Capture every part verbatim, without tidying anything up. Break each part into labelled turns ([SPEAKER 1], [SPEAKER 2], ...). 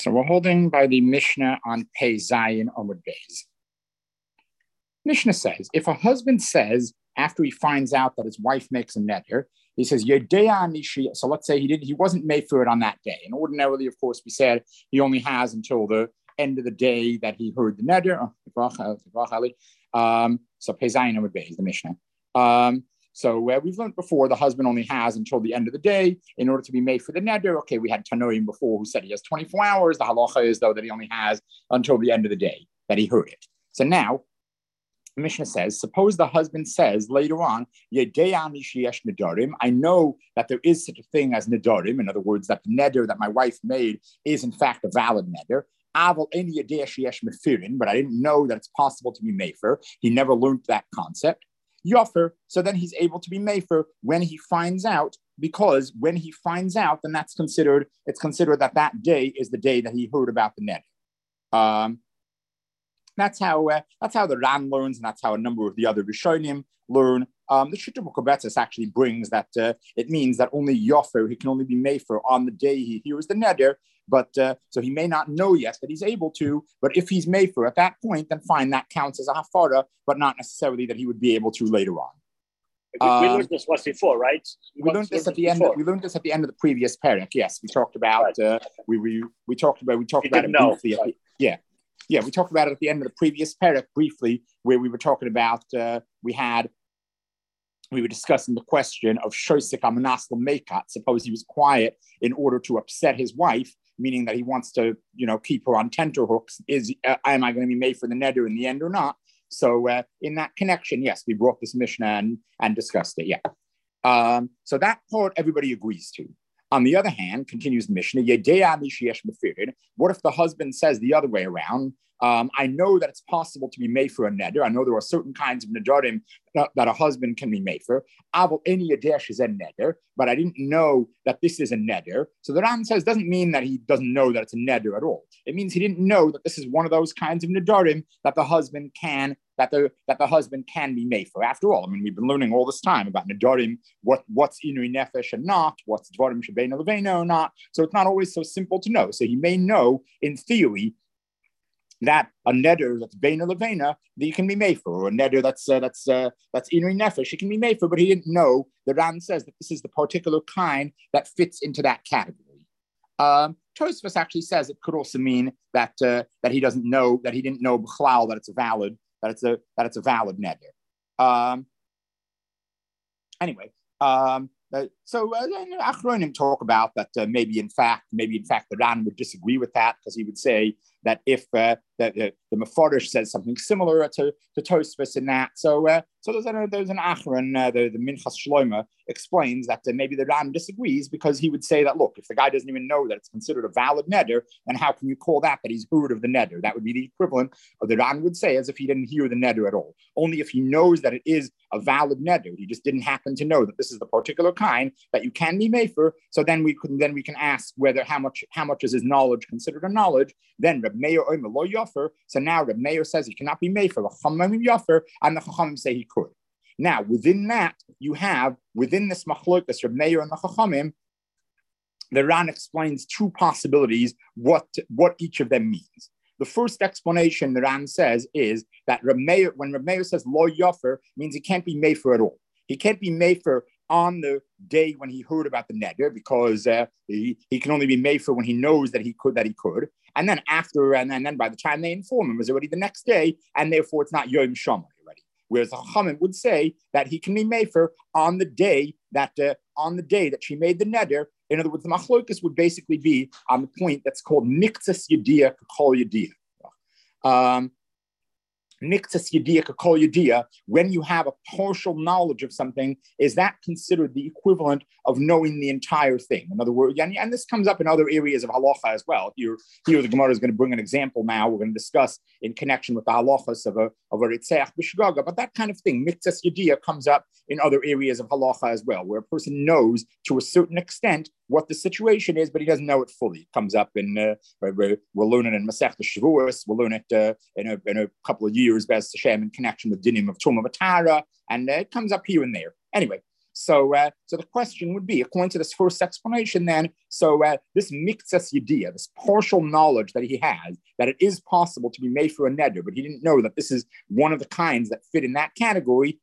[SPEAKER 1] So we're holding by the Mishnah on Pei Zayin Amud Beis. Mishnah says, if a husband says, after he finds out that his wife makes a neder, he says, Yedea Nishi. So let's say he didn't, he wasn't made for it on that day. And ordinarily, of course, we said he only has until the end of the day that he heard the neder. Um, so Pei Zayin Amud Beis, the Mishnah. Um, So uh, we've learned before the husband only has until the end of the day in order to be made for the neder. Okay, we had Tanoim before who said he has twenty-four hours. The halacha is, though, that he only has until the end of the day that he heard it. So now, the Mishnah says, suppose the husband says later on, I know that there is such a thing as nedarim. In other words, that the neder that my wife made is in fact a valid neder. But I didn't know that it's possible to be mefer. He never learned that concept. Yofer, so then he's able to be mefer when he finds out, because when he finds out, then that's considered, it's considered that that day is the day that he heard about the neder. Um, that's how uh, that's how the Ran learns, and that's how a number of the other Rishonim learn. Um, the Shita B'Kobetzes actually brings that uh, it means that only Yofer, he can only be mefer on the day he hears the neder. But uh, so he may not know yet that he's able to, but if he's mefer at that point, then fine, that counts as a hafara, but not necessarily that he would be able to later on.
[SPEAKER 2] We,
[SPEAKER 1] um,
[SPEAKER 2] we learned this once before, right?
[SPEAKER 1] We, we learned this at the end. Of, we learned this at the end of the previous parak. Yes, we talked about. Right. Uh, we, we we talked about. We talked
[SPEAKER 2] you
[SPEAKER 1] about it
[SPEAKER 2] know.
[SPEAKER 1] briefly.
[SPEAKER 2] Right.
[SPEAKER 1] The, yeah, yeah. We talked about it at the end of the previous parak briefly, where we were talking about. Uh, we had. We were discussing the question of shosik amanasl mekat. Suppose he was quiet in order to upset his wife, meaning that he wants to, you know, keep her on tenterhooks. Is uh, am I going to be made for the neder in the end or not? So uh, in that connection, yes, we brought this Mishnah and, and discussed it. Yeah. Um, so that part everybody agrees to. On the other hand, continues the Mishnah, what if the husband says the other way around? Um, I know that it's possible to be made for a neder. I know there are certain kinds of nedarim that, that a husband can be made for. Any adesh is a neder, but I didn't know that this is a neder. So the Ran says doesn't mean that he doesn't know that it's a neder at all. It means he didn't know that this is one of those kinds of nedarim that the husband can that the that the husband can be made for. After all, I mean, we've been learning all this time about nedarim, what what's inui nefesh and not, what's dvarim shebein levena or not. So it's not always so simple to know. So he may know in theory that a neder that's beina levena that you can be made for, or a neder that's uh, that's uh, that's inui nefesh, it can be made for, but he didn't know. The Ran says that this is the particular kind that fits into that category. Um, Tosfos actually says it could also mean that uh, that he doesn't know, that he didn't know b'chlal that it's a valid that it's a that it's a valid neder. Um, anyway. Um, Uh, so uh, Achronim talk about that uh, maybe in fact, maybe in fact the Ran would disagree with that, because he would say that if uh, that uh, the Mefarish says something similar to to Tosfos in that. So uh, so there's an there's an Achron, uh, the the Minchas Shloima explains that uh, maybe the Ran disagrees, because he would say that, look, if the guy doesn't even know that it's considered a valid neder, then how can you call that that he's heard of the neder? That would be the equivalent of the Ran would say as if he didn't hear the neder at all. Only if he knows that it is a valid neder, he just didn't happen to know that this is the particular kind that you can be made for. So then we can then we can ask whether how much how much is his knowledge considered a knowledge. Then Reb Meir Omer Lo Yofer. So now Reb Meir says he cannot be made for. The Chachamim Yofer, and the Chachamim say he could. Now within that you have within this machlokas Reb Meir and the Chachamim, the Ran explains two possibilities what what each of them means. The first explanation the Ran says is that Reb Meir, when Reb Meir says Lo Yofer, means he can't be made for at all. He can't be made for on the day when he heard about the neder, because uh, he, he can only be made for when he knows that he could, that he could. And then after, and then, and then by the time they inform him, it's already the next day, and therefore it's not Yom Shomer already. Whereas the Chachamim would say that he can be made for on the day that, uh, on the day that she made the neder. In other words, the machlokas would basically be on the point that's called Niktzas Yediyah K'Kol Yediyah. Um, Niktzas Yediyah K'Kol Yediyah, when you have a partial knowledge of something, is that considered the equivalent of knowing the entire thing? In other words, and, and this comes up in other areas of halacha as well. Here, here the Gemara is going to bring an example now we're going to discuss in connection with the halachas of a of a Ritzeach B'Shgaga. But that kind of thing, Niktzas Yediyah, comes up in other areas of halacha as well, where a person knows to a certain extent what the situation is, but he doesn't know it fully. It comes up in, uh, we're, we're learning in Masechta Shavuos, we'll learn it uh, in, a, in a couple of years, Bez Hashem, in connection with Dinim of Tumah Vatara, and uh, it comes up here and there. Anyway, So, uh, so the question would be, according to this first explanation, then, so uh, this miktsas yediyah, this partial knowledge that he has, that it is possible to be made for a neder, but he didn't know that this is one of the kinds that fit in that category.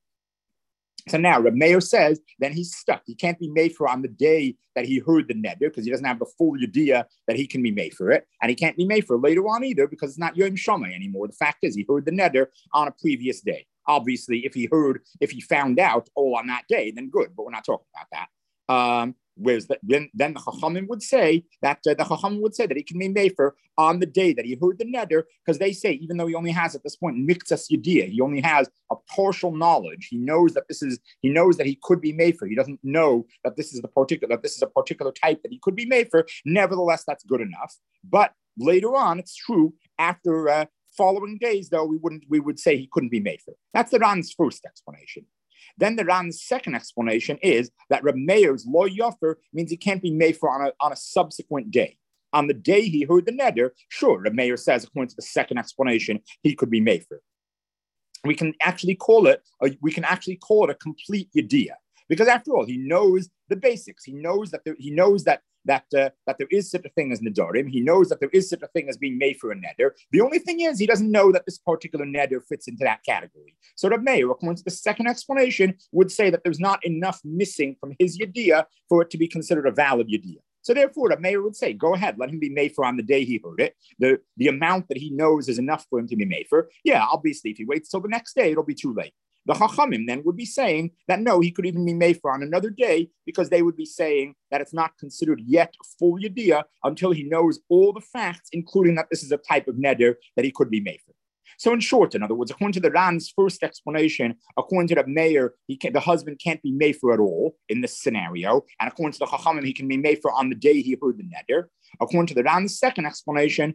[SPEAKER 1] So now Reb Meir says, then he's stuck. He can't be made for on the day that he heard the neder because he doesn't have the full yediyah that he can be made for it. And he can't be made for later on either because it's not Yom Shomai anymore. The fact is he heard the neder on a previous day. Obviously, if he heard, if he found out, oh, on that day, then good. But we're not talking about that. Um, Whereas the, then, then the Chachamim would say that uh, the Chachamim would say that he can be made for on the day that he heard the neder, because they say even though he only has at this point miktsas yediyah, he only has a partial knowledge. He knows that this is he knows that he could be made for. He doesn't know that this is the particular that this is a particular type that he could be made for. Nevertheless, that's good enough. But later on, it's true after uh, following days, though we wouldn't we would say he couldn't be made for. That's the Ran's first explanation. Then the Ran's second explanation is that Reb Meir's lo yofer means he can't be made for on a, on a subsequent day. On the day he heard the neder, sure, Reb Meir says, according to the second explanation, he could be made for. We can actually call it, a, we can actually call it a complete yediyah, because after all, he knows the basics. He knows that there, he knows that that uh, that there is such a thing as nedarim. He knows that there is such a thing as being made for a neder. The only thing is he doesn't know that this particular neder fits into that category. So Reb Meir, according to the second explanation, would say that there's not enough missing from his yediyah for it to be considered a valid yediyah. So therefore, Reb Meir would say, go ahead, let him be made for on the day he heard it. The, the amount that he knows is enough for him to be made for. Yeah, obviously, if he waits till the next day, it'll be too late. The Chachamim then would be saying that no, he could even be made for on another day, because they would be saying that it's not considered yet a full yediyah until he knows all the facts, including that this is a type of neder that he could be made for. So in short, in other words, according to the Ran's first explanation, according to the Meir, he can, the husband can't be made for at all in this scenario. And according to the Chachamim, he can be made for on the day he heard the neder. According to the Ran's second explanation,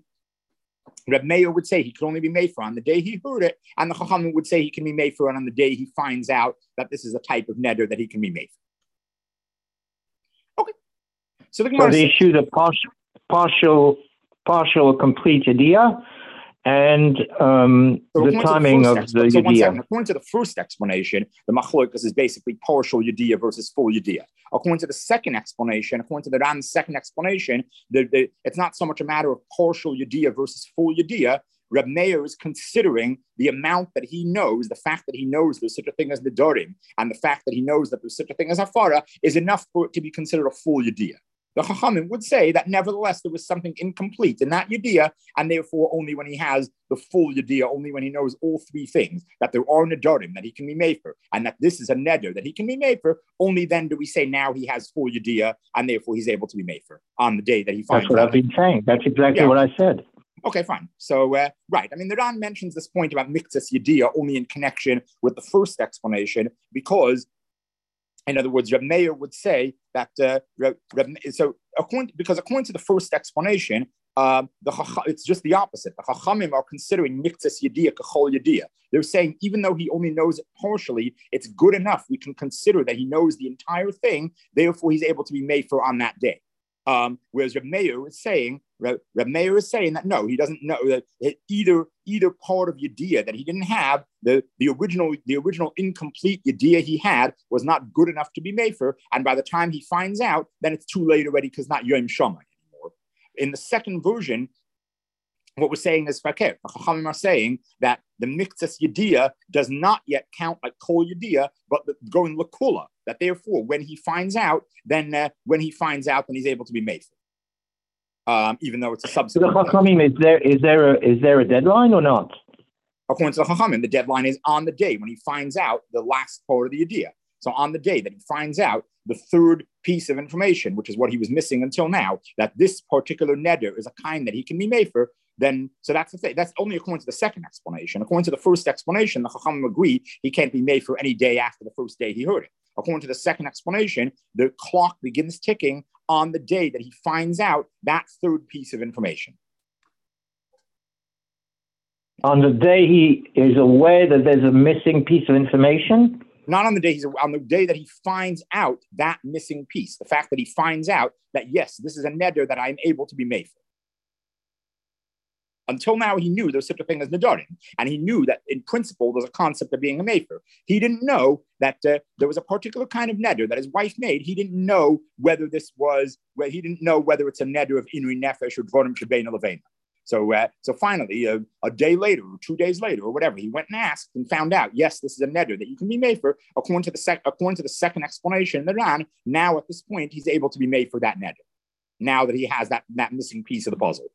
[SPEAKER 1] Reb Meir would say he could only be made for on the day he heard it, and the Chachamim would say he can be made for it on the day he finds out that this is a type of neder that he can be made for. Okay. So the Gemara
[SPEAKER 3] so they issued a partial, partial, partial or complete yediyah, and um,
[SPEAKER 1] so
[SPEAKER 3] the timing of the
[SPEAKER 1] so
[SPEAKER 3] yediyah.
[SPEAKER 1] According to the first explanation, the machlokas is basically partial yediyah versus full yediyah. According to the second explanation, according to the Ran's second explanation, the, the, it's not so much a matter of partial yediyah versus full yediyah. Reb Meir is considering the amount that he knows, the fact that he knows there's such a thing as nedarim, and the fact that he knows that there's such a thing as hafara is enough for it to be considered a full yediyah. The Chachamim would say that nevertheless there was something incomplete in that yediyah, and therefore only when he has the full yediyah, only when he knows all three things, that there are nedarim that he can be made for, and that this is a neder that he can be made for, only then do we say now he has full yediyah, and therefore he's able to be made for on the day that he finds out.
[SPEAKER 3] That's what out. I've been saying. That's exactly yeah. what I said.
[SPEAKER 1] Okay, fine. So, uh, right. I mean, the Ran mentions this point about miktsas yediyah only in connection with the first explanation, because in other words, Reb Meir would say that uh, Reb, Reb, so according, because according to the first explanation, um, the it's just the opposite. The Chachamim are considering miktsas yediyah kachol yediyah. They're saying even though he only knows it partially, it's good enough. We can consider that he knows the entire thing. Therefore, he's able to be made for on that day. Um, whereas Reb Meir is saying, Reb, Reb Meir is saying that no, he doesn't know that either either part of Yediyah that he didn't have, the, the original the original incomplete Yediyah he had was not good enough to be made for, and by the time he finds out, then it's too late already because not Yom Shomai anymore. In the second version, what we're saying is fakir. The Chachamim are saying that the miktsas yediyah does not yet count like kol yediyah, but the, going lakula. That therefore, when he finds out, then uh, when he finds out, then he's able to be made for. Um, even though it's a subsequent.
[SPEAKER 3] So the Chachamim, is there is there a is there a deadline or not?
[SPEAKER 1] According to the Chachamim, the deadline is on the day when he finds out the last part of the yediyah. So on the day that he finds out the third piece of information, which is what he was missing until now, that this particular neder is a kind that he can be made for, then, so that's the thing. That's only according to the second explanation. According to the first explanation, the Chachamim agree he can't be made for any day after the first day he heard it. According to the second explanation, the clock begins ticking on the day that he finds out that third piece of information.
[SPEAKER 3] On the day he is aware that there's a missing piece of information?
[SPEAKER 1] Not on the day he's on the day that he finds out that missing piece. The fact that he finds out that yes, this is a neder that I'm able to be made for. Until now, he knew there's such a thing as Nadarim, and he knew that in principle there's a concept of being a Mefer. He didn't know that uh, there was a particular kind of neder that his wife made. He didn't know whether this was, well, he didn't know whether it's a neder of Inri Nefesh or Dvorim Shebein Levena. So, uh, so finally, uh, a day later, or two days later, or whatever, he went and asked and found out, yes, this is a neder that you can be made for. According to the sec- according to the second explanation in the Ran, now at this point, he's able to be made for that neder. Now that he has that, that missing piece of the puzzle.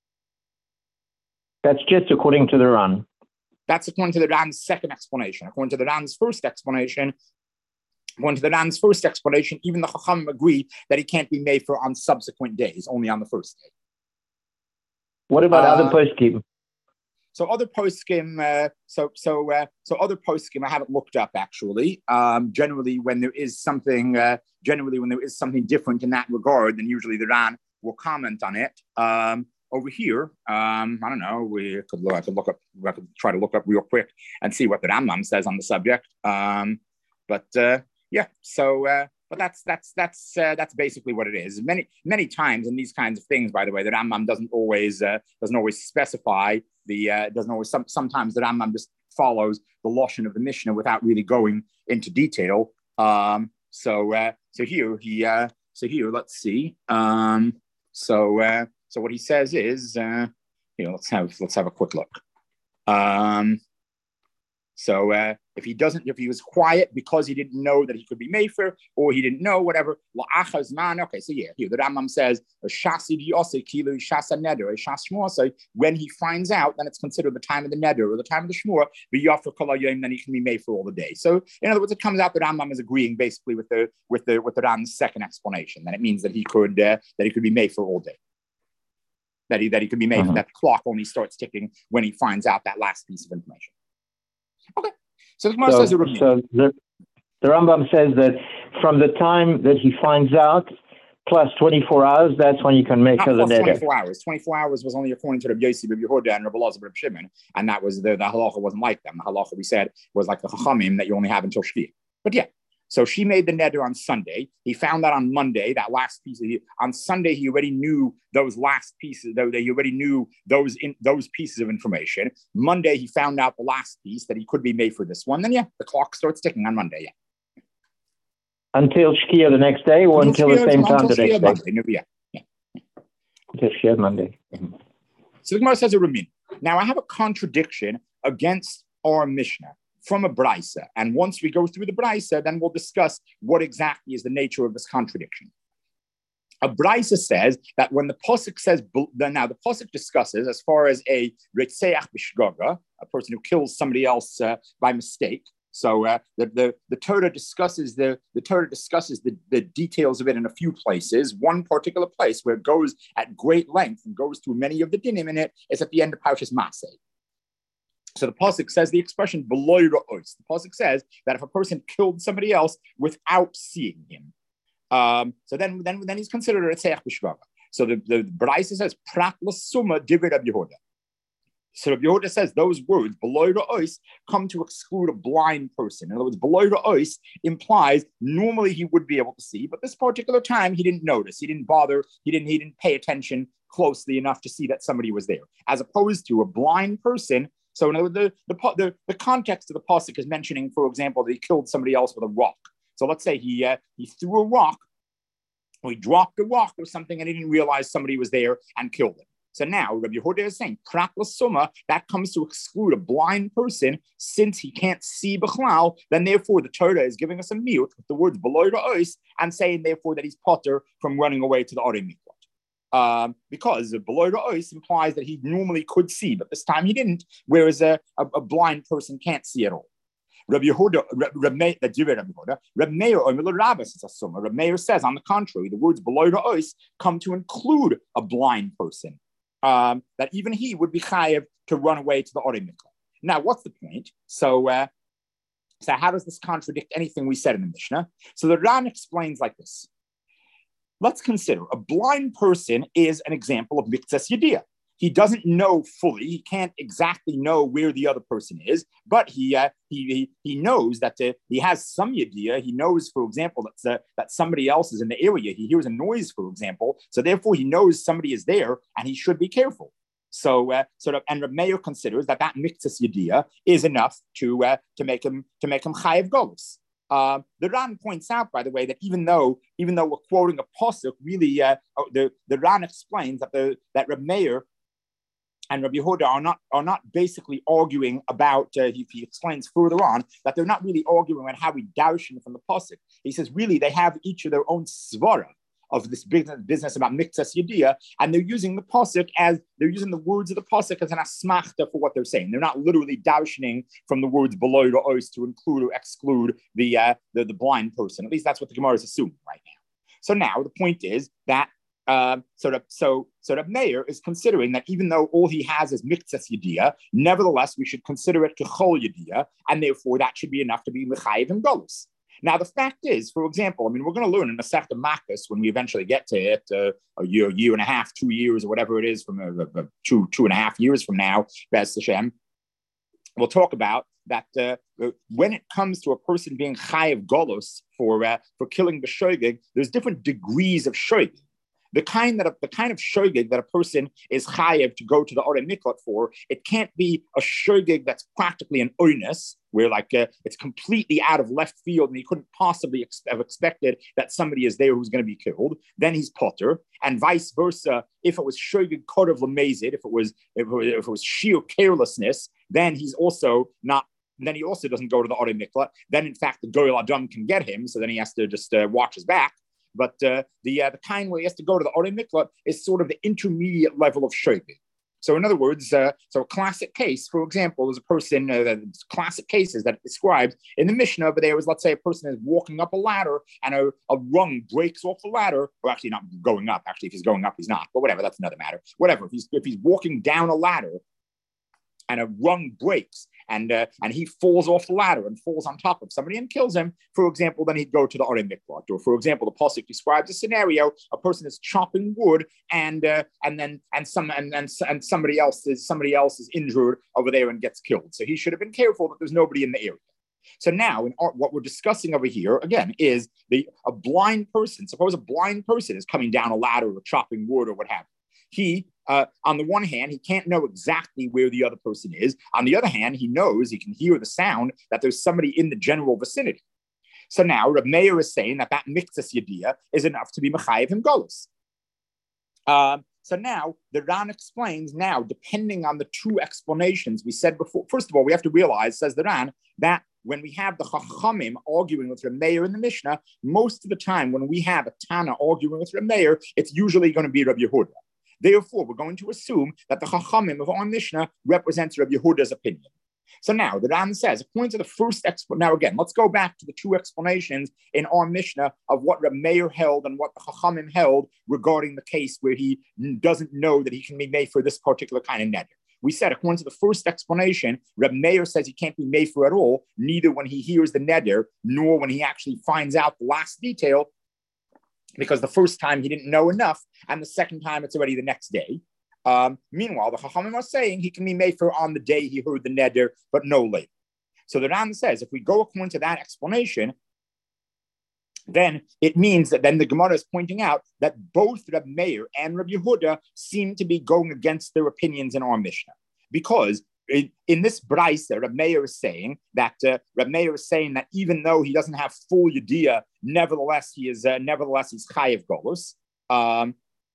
[SPEAKER 3] That's just according to the Ran.
[SPEAKER 1] That's according to the Ran's second explanation. According to the Ran's first explanation, according to the Ran's first explanation, even the Chacham agree that he can't be made for on subsequent days, only on the first day.
[SPEAKER 3] What about
[SPEAKER 1] uh,
[SPEAKER 3] other poskim?
[SPEAKER 1] So other poskim, uh, so so uh, so other poskim, I haven't looked up actually. Um, generally, when there is something, uh, generally when there is something different in that regard, then usually the Ran will comment on it. Um, over here, um, I don't know. We could look. I could look up. I could try to look up real quick and see what the Rambam says on the subject. Um, but uh, yeah, so. Uh, But that's that's that's uh, that's basically what it is. Many many times in these kinds of things, by the way, the Rambam doesn't always uh, doesn't always specify the uh, doesn't always. Some, sometimes the Rambam just follows the lashon of the Mishnah without really going into detail. Um, so uh, so here he uh, so here let's see. Um, so uh, so what he says is, uh, you know, let's have let's have a quick look. Um, So uh, if he doesn't, if he was quiet because he didn't know that he could be Mefer, or he didn't know, whatever. Okay, so yeah, here the Rambam says, when he finds out, then it's considered the time of the neder or the time of the shmur, then he can be made for all the day. So in other words, it comes out that Rambam is agreeing basically with the with the with the Rambam's second explanation. Then it means that he could uh, that he could be made for all day. That he that he could be made uh-huh. That clock only starts ticking when he finds out that last piece of information. Okay, so the Gemara
[SPEAKER 3] so,
[SPEAKER 1] says
[SPEAKER 3] so the, the Rambam says that from the time that he finds out plus twenty-four hours, that's when you can make
[SPEAKER 1] Not
[SPEAKER 3] as a neder.
[SPEAKER 1] twenty-four hours. twenty-four hours was only according to Rabbi Yossi, Rabbi Yehuda, and Rabbi Elazar, Rabbi Shimon, and that was the, the halacha wasn't like them. The halacha we said was like the chachamim that you only have until Shvi. But yeah, so she made the neder on Sunday. He found that on Monday, that last piece. Of, on Sunday, he already knew those last pieces. Though he already knew those in those pieces of information. Monday, he found out the last piece that he could be made for this one. Then yeah, the clock starts ticking on Monday. Yeah.
[SPEAKER 3] Until Shkia the next day, or until, until the same time the next
[SPEAKER 1] Monday.
[SPEAKER 3] day.
[SPEAKER 1] No, yeah. yeah.
[SPEAKER 3] Until Shkia Monday.
[SPEAKER 1] Mm-hmm. So the Gemara says a Ramin. Now I have a contradiction against our Mishnah from a Braisa. And once we go through the Braisa, then we'll discuss what exactly is the nature of this contradiction. A Braisa says that when the Pasuk says, now the Pasuk discusses as far as a Retzeach B'Shgaga, a person who kills somebody else uh, by mistake. So uh, the, the, the Torah discusses the, the Torah discusses the, the details of it in a few places. One particular place where it goes at great length and goes through many of the dinim in it is at the end of Parshas Maseh. So the pasuk says the expression "beloy ra'os." The pasuk says that if a person killed somebody else without seeing him, um, so then then then he's considered a tzeiach b'shvaga. So the the Braisa says prat l'suma divrei Rabbi Yehuda. So Rabbi Yehuda says those words "beloy ra'os" come to exclude a blind person. In other words, "beloy ra'os" implies normally he would be able to see, but this particular time he didn't notice, he didn't bother, he didn't he didn't pay attention closely enough to see that somebody was there, as opposed to a blind person. So in other words, the, the, the, the context of the pasuk is mentioning, for example, that he killed somebody else with a rock. So let's say he uh, he threw a rock, or he dropped a rock or something, and he didn't realize somebody was there and killed him. So now Rabbi Yehuda is saying, prat l'suma, that comes to exclude a blind person, since he can't see b'chlal, then therefore the Torah is giving us a mute with the words beloy ra'os, and saying therefore that he's potter from running away to the Orei Mikvot. Um, because below ra'os implies that he normally could see, but this time he didn't, whereas a, a, a blind person can't see at all. Rabbi Yehuda, Rabbi Meir, Rabbi Meir says, on the contrary, the words below ra'os come to include a blind person, um, that even he would be chayev to run away to the Orei Mikvot. Now, what's the point? So, uh, so how does this contradict anything we said in the Mishnah? So the Ran explains like this. Let's consider a blind person is an example of miktzas yediyah. He doesn't know fully. He can't exactly know where the other person is, but he uh, he, he he knows that uh, he has some yediyah. He knows, for example, that uh, that somebody else is in the area. He hears a noise, for example, so therefore he knows somebody is there, and he should be careful. So, uh, sort of, and Reb Meir considers that that miktzas yediyah is enough to uh, to make him to make him chayiv golus. Uh, the Ran points out, by the way, that even though even though we're quoting a pasuk, really, uh, the the Ran explains that the that Reb Meir and Rabbi Yehuda are not are not basically arguing about. Uh, he, he explains further on that they're not really arguing about how we darshan from the pasuk. He says really they have each of their own svara of this business, business about miktzas yediyah, and they're using the pasuk as they're using the words of the pasuk as an asmachta for what they're saying. They're not literally darshaning from the words below to os to include or exclude the, uh, the the blind person. At least that's what the Gemara is assuming right now. So now the point is that uh, sort of so sort of Meir is considering that even though all he has is miktzas yediyah, nevertheless we should consider it kechol yediyah, and therefore that should be enough to be mechayiv and golus. Now, the fact is, for example, I mean, we're going to learn in Masechta Makos when we eventually get to it, uh, a year, year and a half, two years, or whatever it is, from uh, uh, two, two and a half years from now, Bez Hashem, we'll talk about that uh, when it comes to a person being chayiv golos for uh, for killing the shogeg, there's different degrees of shogeg. The kind that a, the kind of shogeg that a person is chayiv to go to the Orei Miklat for, it can't be a shogeg that's practically an oinus, where like uh, it's completely out of left field and he couldn't possibly ex- have expected that somebody is there who's going to be killed. Then he's potter, and vice versa. If it was shogeg kodev lemezid, if it was if it was, if it was sheer carelessness, then he's also not. Then he also doesn't go to the Orei Miklat. Then in fact the Goyal Adam can get him, so then he has to just uh, watch his back. But uh, the uh, the kind where he has to go to the Orei Miklat is sort of the intermediate level of shogeg. So in other words, uh, so a classic case, for example, is a person, uh, the classic cases that it describes in the Mishnah, but there was, let's say, a person is walking up a ladder and a, a rung breaks off the ladder, or actually not going up. Actually, if he's going up, he's not. But whatever, that's another matter. Whatever, if he's if he's walking down a ladder and a rung breaks, and uh, and he falls off the ladder and falls on top of somebody and kills him, for example, then he'd go to the Orei Miklat. Or for example, the pasuk describes a scenario: a person is chopping wood, and uh, and then and some and, and and somebody else is somebody else is injured over there and gets killed. So he should have been careful that there's nobody in the area. So now, in our, what we're discussing over here again is the a blind person. Suppose a blind person is coming down a ladder or chopping wood or what have you. He Uh, on the one hand, he can't know exactly where the other person is. On the other hand, he knows, he can hear the sound that there's somebody in the general vicinity. So now Reb Meir is saying that that miktzas yediyah is enough to be mechayiv him golus. Um, so now the Ran explains now, depending on the two explanations we said before. First of all, we have to realize, says the Ran, that when we have the Chachamim arguing with Reb Meir in the Mishnah, most of the time when we have a Tana arguing with Reb Meir, it's usually going to be Reb Yehuda. Therefore, we're going to assume that the Chachamim of our Mishnah represents Rabbi Yehuda's opinion. So now, the Ran says, according to the first explanation, now again, let's go back to the two explanations in our Mishnah of what Rabbi Meir held and what the Chachamim held regarding the case where he doesn't know that he can be made for this particular kind of neder. We said, according to the first explanation, Reb Meir says he can't be made for at all, neither when he hears the neder, nor when he actually finds out the last detail, because the first time he didn't know enough, and the second time it's already the next day. Um, meanwhile, the Chachamim are saying he can be made for on the day he heard the neder, but no later. So the Ran says, if we go according to that explanation, then it means that then the Gemara is pointing out that both Reb Meir and Reb Yehuda seem to be going against their opinions in our Mishnah, because In, in this brayse, Reb Meir is saying that uh, Reb Meir is saying that even though he doesn't have full yediyah, nevertheless he is uh, nevertheless he's chayiv golus. Um,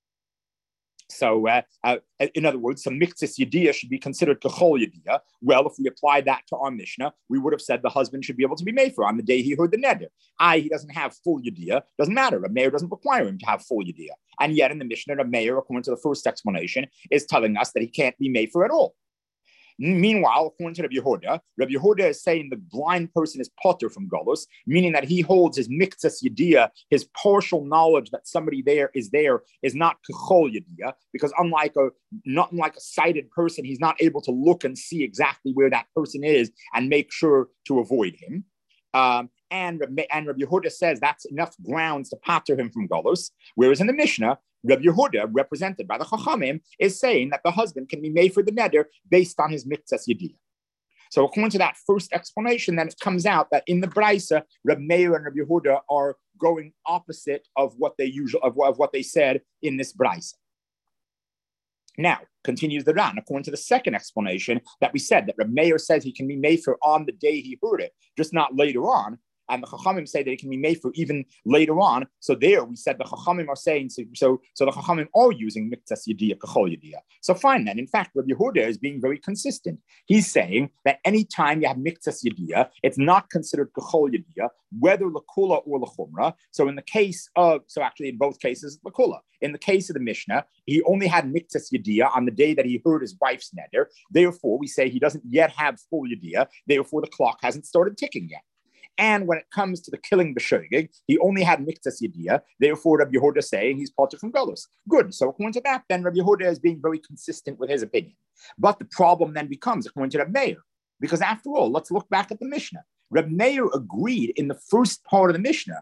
[SPEAKER 1] so, uh, uh, in other words, some miktzas yediyah should be considered kechol yediyah. Well, if we apply that to our Mishnah, we would have said the husband should be able to be made for on the day he heard the neder. I, he doesn't have full yediyah. Doesn't matter. Reb Meir doesn't require him to have full yediyah. And yet, in the Mishnah, Reb Meir, according to the first explanation, is telling us that he can't be made for at all. Meanwhile, according to Rabbi Yehuda, Rabbi Yehuda is saying the blind person is potter from golus, meaning that he holds his miktzas yediyah, his partial knowledge that somebody there is there, is not kechol yediyah, because unlike a not unlike a sighted person, he's not able to look and see exactly where that person is and make sure to avoid him. Um, and, and Rabbi Yehuda says that's enough grounds to pater him from golus, whereas in the Mishnah, Rabbi Yehuda, represented by the Chachamim, is saying that the husband can be made for the neder based on his miktzas yediyah. So according to that first explanation, then it comes out that in the brayse, Rabbi Meir and Rabbi Yehuda are going opposite of what they usually of, of what they said in this brayse. Now, continues the Ran, according to the second explanation that we said, that Reb Meir says he can be mefer on the day he heard it, just not later on. And the Chachamim say that it can be made for even later on. So there we said the Chachamim are saying, so so, so the Chachamim are using Miktsas Yediyah, Kachol Yediyah. So fine then. In fact, Rabbi Yehuda is being very consistent. He's saying that anytime you have Miktsas Yediyah, it's not considered Kachol Yediyah, whether Lakula or Lachumra. So in the case of, so actually in both cases, Lakula. In the case of the Mishnah, he only had Miktsas Yediyah on the day that he heard his wife's neder. Therefore, we say he doesn't yet have full Yediyah. Therefore, the clock hasn't started ticking yet. And when it comes to the killing b'shogeg, he only had miktsas yediyah. Therefore, Rabbi Yehuda saying he's parted from galus. Good. So according to that, then Rabbi Yehuda is being very consistent with his opinion. But the problem then becomes according to Rabbi Meir, because after all, let's look back at the Mishnah. Rabbi Meir agreed in the first part of the Mishnah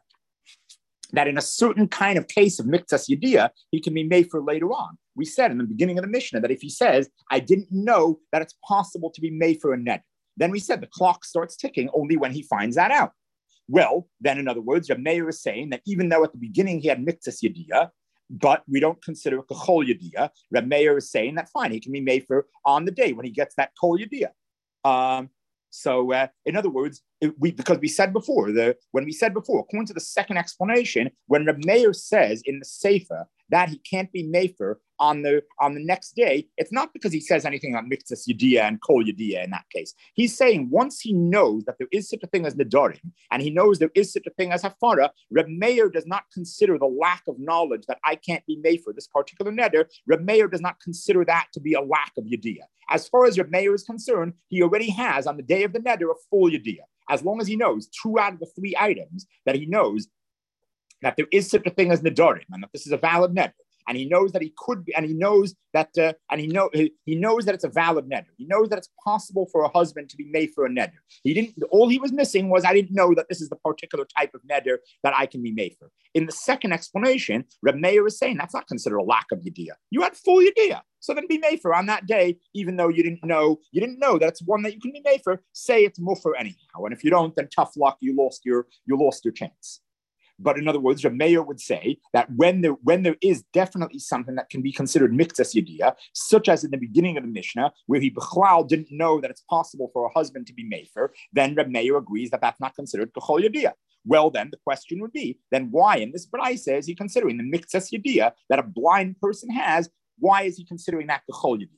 [SPEAKER 1] that in a certain kind of case of miktsas yediyah, he can be made for later on. We said in the beginning of the Mishnah that if he says, "I didn't know that it's possible to be made for a net," then we said the clock starts ticking only when he finds that out. Well, then in other words, Reb Meir is saying that even though at the beginning he had miktsas yediyah, but we don't consider it kachol yediyah, Reb Meir is saying that fine, he can be made for on the day when he gets that kol yediyah. Um, so uh, in other words, it, we because we said before, the when we said before, according to the second explanation, when Reb Meir says in the Sefer that he can't be mefer on the on the next day, it's not because he says anything on miktsas yediyah and kol yediyah in that case. He's saying once he knows that there is such a thing as nedarim, and he knows there is such a thing as hafara, Reb Meir does not consider the lack of knowledge that I can't be mefer this particular neder. Reb Meir does not consider that to be a lack of yediyah. As far as Reb Meir is concerned, he already has on the day of the neder a full yediyah. As long as he knows two out of the three items that he knows that there is such a thing as nedarim, and that this is a valid neder, and he knows that he could be, and he knows that, uh, and he know he, he knows that it's a valid neder. He knows that it's possible for a husband to be made for a neder. He didn't. All he was missing was I didn't know that this is the particular type of neder that I can be made for. In the second explanation, Reb Meir is saying that's not considered a lack of yediyah. You had full yediyah, so then be made for on that day, even though you didn't know you didn't know that it's one that you can be made for. Say it's mufer anyhow, and if you don't, then tough luck. You lost your you lost your chance. But in other words, Reb Meir would say that when there, when there is definitely something that can be considered miktsas yediyah, such as in the beginning of the Mishnah, where he b'chlal didn't know that it's possible for a husband to be mefer, then Reb Meir agrees that that's not considered kachol yediyah. Well, then the question would be, then why in this brayso is he considering the miktsas yediyah that a blind person has? Why is he considering that kachol yediyah?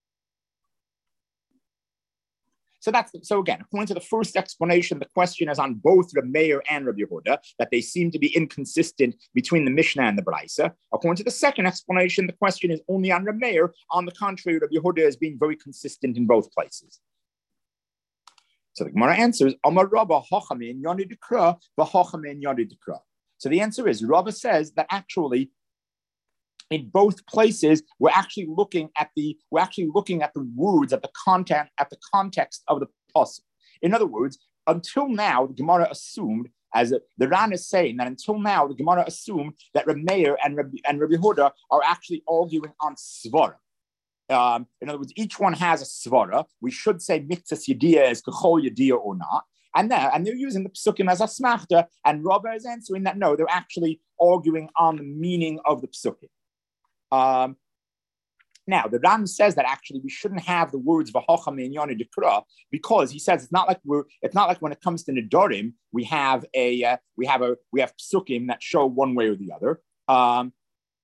[SPEAKER 1] So that's so again, according to the first explanation, the question is on both Reb Meir and Reb Yehuda, that they seem to be inconsistent between the Mishnah and the Brisa. According to the second explanation, the question is only on Reb Meir. On the contrary, Reb Yehuda is being very consistent in both places. So the Gemara answers, Amar Rabba Hochamin Yoni Dikra, Vahochamin Yoni Dikra. So the answer is, Rabba says that actually in both places, we're actually looking at the we're actually looking at the words, at the content, at the context of the pasuk. In other words, until now, the Gemara assumed, as a, the Ran is saying, that until now the Gemara assumed that Reb Meir and Reb and Reb Yehuda are actually arguing on svara. Um, in other words, each one has a svara. We should say miktsas yediyah is kachol yediyah or not. And they're, and they're using the psukim as a smachta, and Rabba is answering that no, they're actually arguing on the meaning of the psukim. Um, now, the Ram says that actually we shouldn't have the words v'hocham and yoni dekra, because he says it's not like we're it's not like when it comes to nedarim we have a uh, we have a we have psukim that show one way or the other. Um,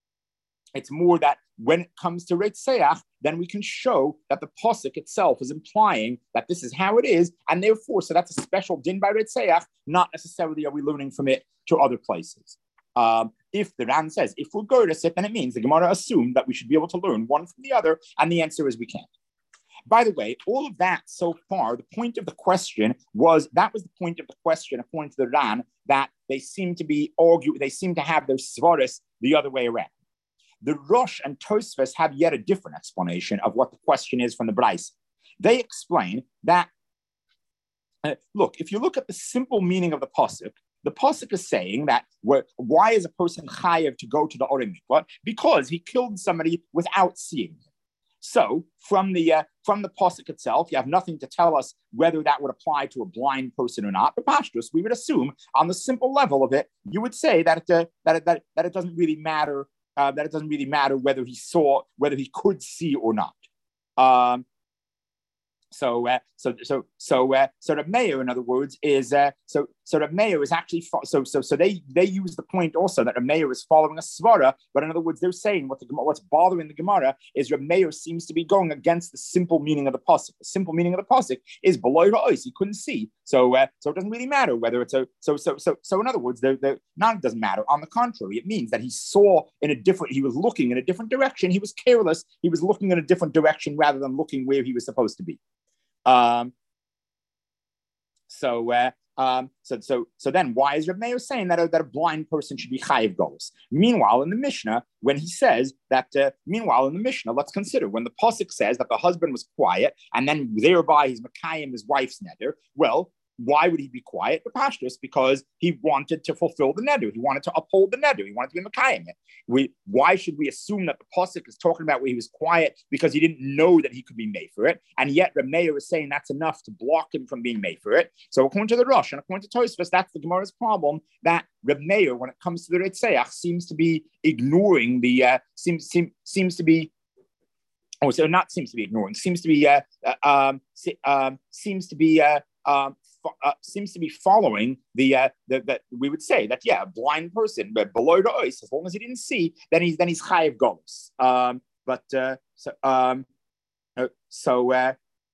[SPEAKER 1] it's more that when it comes to Reitzeach, then we can show that the pasuk itself is implying that this is how it is, and therefore, so that's a special din by Reitzeach. Not necessarily are we learning from it to other places. Um, if the Ran says, if we're going to sit, then it means the Gemara assumed that we should be able to learn one from the other, and the answer is we can't. By the way, all of that so far, the point of the question was, that was the point of the question, according to the Ran, that they seem to be arguing, they seem to have their svaris the other way around. The Rosh and Tosfos have yet a different explanation of what the question is from the Brayso. They explain that, uh, look, if you look at the simple meaning of the pasuk, the pasuk is saying that why is a person chayev to go to the Orei Mikvah? Because he killed somebody without seeing him. So from the uh, from the pasuk itself, you have nothing to tell us whether that would apply to a blind person or not. But pashtus, we would assume on the simple level of it, you would say that it, uh, that it, that, that it doesn't really matter uh, that it doesn't really matter whether he saw, whether he could see or not. Um, So, uh, so, so, so, uh, so the mayor, in other words, is uh, so, so the mayor is actually fo- so, so, so they they use the point also that the mayor is following a svara, but in other words, they're saying what the what's bothering the Gemara is the mayor seems to be going against the simple meaning of the pasuk. The simple meaning of the pasuk is below the eyes; he couldn't see, so, uh, so it doesn't really matter whether it's a so, so, so, so. In other words, the the not it doesn't matter. On the contrary, it means that he saw in a different. He was looking in a different direction. He was careless. He was looking in a different direction rather than looking where he was supposed to be. Um, so, uh, um, so, so, so then why is Reb Meir saying that a, that a blind person should be chayiv golos? Meanwhile, in the Mishnah, when he says that, uh, meanwhile, in the Mishnah, let's consider when the pasuk says that the husband was quiet and then thereby he's makayim his wife's neder. Well, why would he be quiet? The pashtus, because he wanted to fulfill the neder. He wanted to uphold the neder. He wanted to be makayim it. We, why should we assume that the pasuk is talking about where he was quiet because he didn't know that he could be made for it? And yet Reb Meir is saying that's enough to block him from being made for it. So according to the Rosh and according to Tosfos, that's the Gemara's problem, that Reb Meir, when it comes to the Ritzeach, seems to be ignoring the, uh, seems, seem, seems to be Oh, so not seems to be ignoring. Seems to be uh, uh, um, se- um, seems to be uh, um, fo- uh, seems to be following the uh, the that we would say that yeah, a blind person, but below the eyes, as long as he didn't see, then he's then he's chayiv golos. Um, but uh, so um, uh, so uh,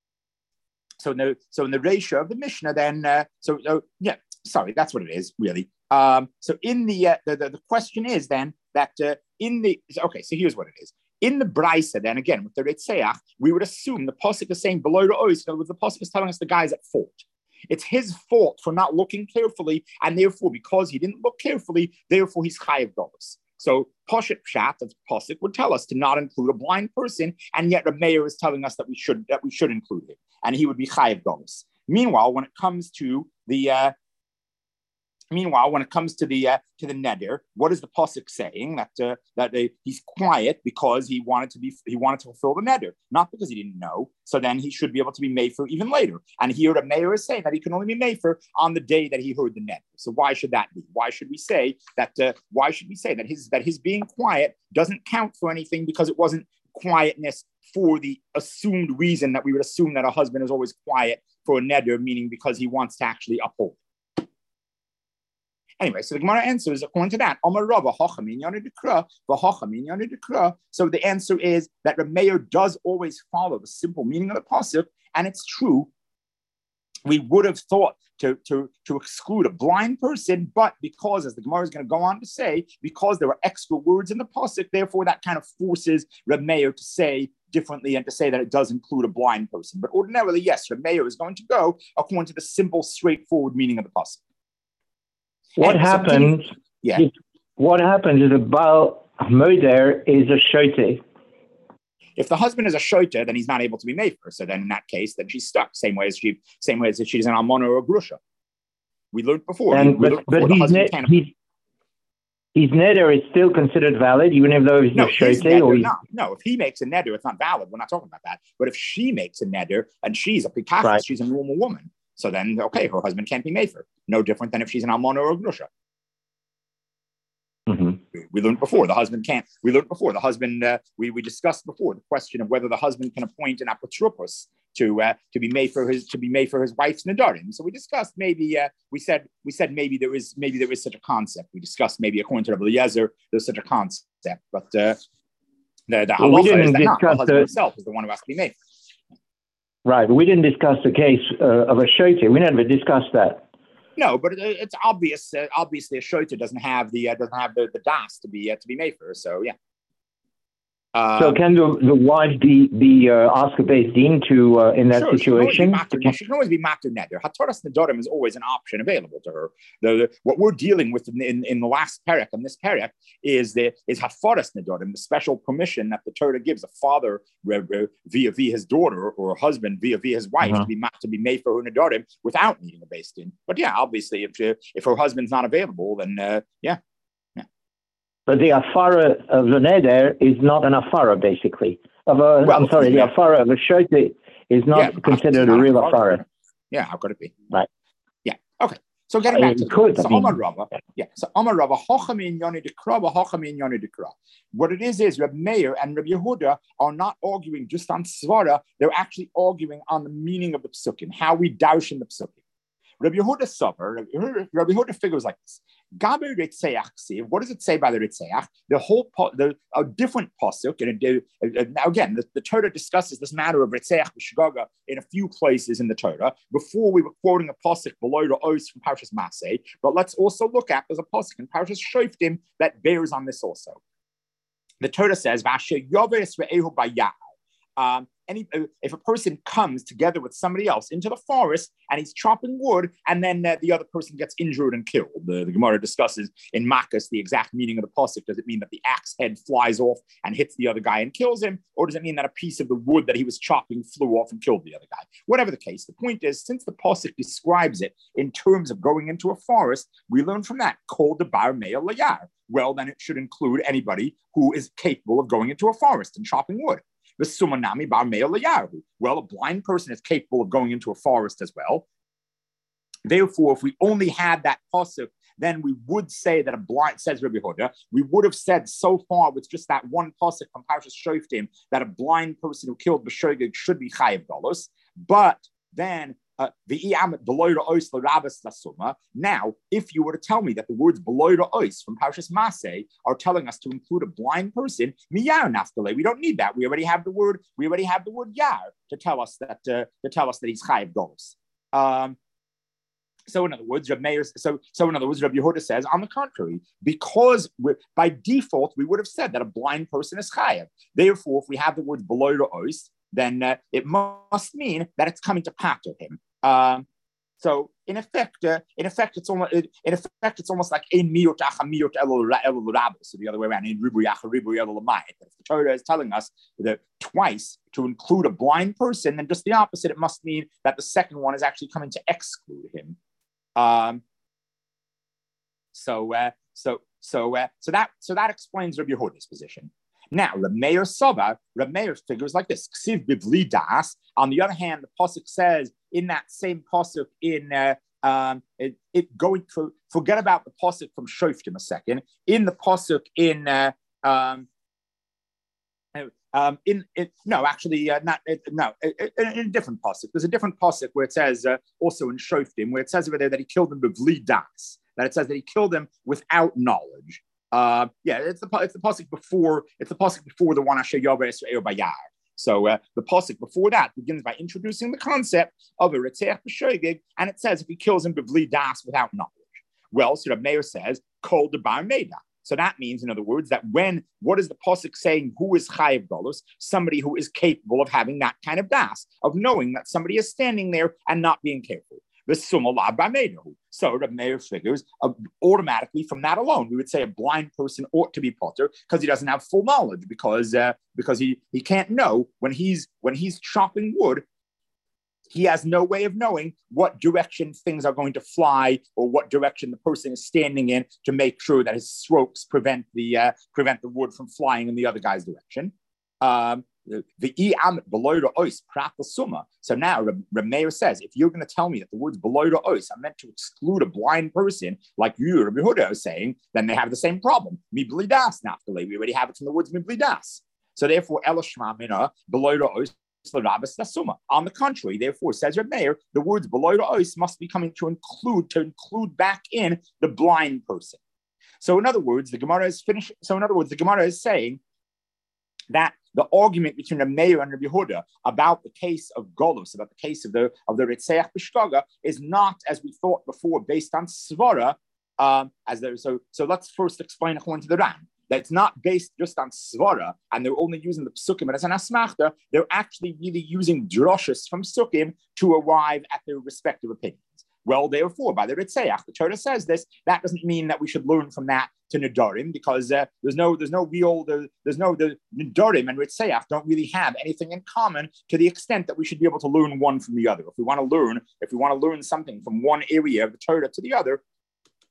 [SPEAKER 1] so no, so in the ratio of the Mishnah, then uh, so uh, yeah, sorry, that's what it is really. Um, so in the, uh, the the the question is then that uh, in the okay, so here's what it is. In the Braisa, then again, with the Ritzeach, we would assume the pasuk is saying below the ois. In other words, the pasuk is telling us the guy's at fault. It's his fault for not looking carefully, and therefore, because he didn't look carefully, therefore he's chayiv golos. So Poshet Pshat of pasuk would tell us to not include a blind person, and yet the mayor is telling us that we should that we should include him, and he would be chayiv golos. Meanwhile, when it comes to the uh, Meanwhile, when it comes to the uh, to the neder, what is the pasuk saying? That uh, that they, he's quiet because he wanted to be he wanted to fulfill the neder, not because he didn't know. So then he should be able to be made for even later. And here the mayor is saying that he can only be made for on the day that he heard the neder. So why should that be? Why should we say that? Uh, why should we say that his that his being quiet doesn't count for anything because it wasn't quietness for the assumed reason that we would assume that a husband is always quiet for a neder, meaning because he wants to actually uphold. Anyway, so the Gemara answers according to that. So the answer is that Reb Meir does always follow the simple meaning of the pasuk, and it's true. We would have thought to, to, to exclude a blind person, but because, as the Gemara is going to go on to say, because there are extra words in the pasuk, therefore that kind of forces Reb Meir to say differently and to say that it does include a blind person. But ordinarily, yes, Reb Meir is going to go according to the simple, straightforward meaning of the pasuk.
[SPEAKER 3] What
[SPEAKER 1] Anyway, so
[SPEAKER 3] happens?
[SPEAKER 1] you, yeah.
[SPEAKER 3] Is, what happens is a Baal Moeder is a shote.
[SPEAKER 1] If the husband is a shota, then he's not able to be made for. So then, in that case, then she's stuck. Same way as she, same way as if she's an almana or a grusha. We learned before.
[SPEAKER 3] And,
[SPEAKER 1] we, we
[SPEAKER 3] but
[SPEAKER 1] learned before
[SPEAKER 3] but
[SPEAKER 1] the
[SPEAKER 3] his,
[SPEAKER 1] husband
[SPEAKER 3] ne-
[SPEAKER 1] can't.
[SPEAKER 3] his, his neder is still considered valid, even if though he's
[SPEAKER 1] No,
[SPEAKER 3] a
[SPEAKER 1] his
[SPEAKER 3] shote. Or
[SPEAKER 1] neder,
[SPEAKER 3] he's,
[SPEAKER 1] no, no. If he makes a neder, it's not valid. We're not talking about that. But if she makes a neder and she's a pikachas,
[SPEAKER 3] right.
[SPEAKER 1] she's a normal woman. So then, okay, her husband can't be made for. No different than if she's an almana or a grusha.
[SPEAKER 3] Mm-hmm.
[SPEAKER 1] We learned before the husband can't. We learned before the husband. Uh, we we discussed before the question of whether the husband can appoint an apotropos to uh, to be made for his to be made for his wife's nedarim. So we discussed maybe uh, we said we said maybe there is maybe there is such a concept. We discussed maybe according to Rabbi Eliezer there's such a concept, but uh, the the
[SPEAKER 3] well, we
[SPEAKER 1] halacha
[SPEAKER 3] didn't
[SPEAKER 1] is that not, the
[SPEAKER 3] discuss
[SPEAKER 1] husband
[SPEAKER 3] the,
[SPEAKER 1] himself is the one who has to be made.
[SPEAKER 3] right, but we didn't discuss the case uh, of a shote. We never discussed that.
[SPEAKER 1] No, but it, it's obvious. Uh, obviously, a shota doesn't have the uh, doesn't have the, the das to be uh, to be made for. So yeah. Um,
[SPEAKER 3] so can the, the wife be be uh, asked a Beis Din to uh, in that
[SPEAKER 1] sure,
[SPEAKER 3] situation?
[SPEAKER 1] She can always be matur neder. Hatoras nedarim is always an option available to her. The, the, what we're dealing with in, in, in the last parak, in this parak, is the is hafaras nedarim, the special permission that the Torah gives a father uh, uh, via via his daughter or a husband via via his wife uh-huh. to be to be made for her nedarim without needing a Beis Din. But yeah, obviously, if she, if her husband's not available, then uh, yeah.
[SPEAKER 3] But the afara of the neder is not an afara, basically. Of a, well, I'm sorry, the yeah. afara of a shote is not yeah, considered a real afara.
[SPEAKER 1] Yeah, how could it be?
[SPEAKER 3] Right.
[SPEAKER 1] Yeah. Okay. So getting back
[SPEAKER 3] it
[SPEAKER 1] to the
[SPEAKER 3] could,
[SPEAKER 1] so
[SPEAKER 3] I mean,
[SPEAKER 1] Amar Rava, yeah. So Amar Rava, Hochamin Yoni Dekra, Hochamin Yoni Dekra. What it is is Reb Meir and Reb Yehuda are not arguing just on Svara; they're actually arguing on the meaning of the psukim, how we daush in the psukim. Rabbi Yehuda suffer. Rabbi Yehuda figures like this. Gaber Ritzeach siv. What does it say by the Ritzeach? The whole the a different pasuk. And it, uh, now again, the, the Torah discusses this matter of Ritzeach b'shgaga in a few places in the Torah. Before we were quoting a pasuk below the Os from Parshas Masei, but let's also look at there's a pasuk in Parshas Shoftim that bears on this also. The Torah says, "V'asher yoves re'ehu bayah." Um, any, if a person comes together with somebody else into the forest and he's chopping wood, and then uh, the other person gets injured and killed, the, the Gemara discusses in Makkas the exact meaning of the pasuk. Does it mean that the axe head flies off and hits the other guy and kills him, or does it mean that a piece of the wood that he was chopping flew off and killed the other guy? Whatever the case, the point is, since the pasuk describes it in terms of going into a forest, we learn from that called the bar me'el layar. Well, then it should include anybody who is capable of going into a forest and chopping wood. The sumanami bar me'el layar. Well, a blind person is capable of going into a forest as well. Therefore, if we only had that pasuk, then we would say that a blind, says Rabbi Yehuda, we would have said so far with just that one pasuk from Parshas Shoftim that a blind person who killed b'shogeg should be chayiv dolos. But then Uh, now, if you were to tell me that the words below the ois from Parshas Masei are telling us to include a blind person, miyar naftale, we don't need that. We already have the word. We already have the word yar to tell us that uh, to tell us that he's chayiv dolos. Um, so in other words, Reb Meir, so so in other words, Rabbi Yehuda says, on the contrary, because we're, by default we would have said that a blind person is chayiv. Therefore, if we have the words below the ois, then uh, it must mean that it's coming to pater him. Um, so in effect, uh, in effect, it's almost in effect it's almost like ein miut acha miut elul rabbi. So the other way around, in ribu yacha ribu elul amayit. If the Torah is telling us that twice to include a blind person, then just the opposite. It must mean that the second one is actually coming to exclude him. Um, so uh, so so uh, so that so that explains Rabbi Yehuda's position. Now, Reb Meir Saba, Reb Meir figures like this. Ksiv bivli das. On the other hand, the pasuk says in that same pasuk in uh, um, it, it going for forget about the pasuk from Shoftim a second. In the pasuk in uh, um, um, in it, no, actually uh, not it, no in, in a different pasuk. There's a different pasuk where it says uh, also in Shoftim where it says over there that he killed him bivli das. That it says that he killed him without knowledge. Uh, yeah, it's the it's the pasuk before it's the pasuk before the one Asher Yaveh Yisrael Bayar. So uh, the pasuk before that begins by introducing the concept of a Ritzeach b'shogeg, and it says if he kills him b'vli das without knowledge. Well, so Reb Meir says kol de bar meida. So that means, in other words, that when what is the pasuk saying? Who is chayiv dolos? Somebody who is capable of having that kind of das, of knowing that somebody is standing there and not being careful. So Reb Meir figures uh, automatically from that alone, we would say a blind person ought to be potter because he doesn't have full knowledge, because uh, because he he can't know when he's when he's chopping wood. He has no way of knowing what direction things are going to fly or what direction the person is standing in to make sure that his strokes prevent the uh, prevent the wood from flying in the other guy's direction. Um, The am below the ois prata summa. So now Reb Meir says, if you're going to tell me that the words below the ois are meant to exclude a blind person, like you, Rabbi Yehuda, is saying, then they have the same problem. Mi blidas naftali. We already have it from the words mi blidas. So therefore, elashma mina below the ois. On the contrary, therefore, says Reb Meir, the words below the ois must be coming to include to include back in the blind person. So in other words, the Gemara is finished. So in other words, the Gemara is saying that the argument between Reb Meir and Rabbi Yehuda about the case of Golus, about the case of the of the Ritzeach b'shgaga, is not, as we thought before, based on svara. Um, as there, so so let's first explain according to the Ran that it's not based just on svara, and they're only using the psukim as an asmachta. They're actually really using droshes from psukim to arrive at their respective opinions. Well, therefore, by the Ritzeach, the Torah says this. That doesn't mean that we should learn from that to Nedarim, because uh, there's no, there's no real, there, there's no, the Nedarim and Ritzeach don't really have anything in common to the extent that we should be able to learn one from the other. If we want to learn, if we want to learn something from one area of the Torah to the other,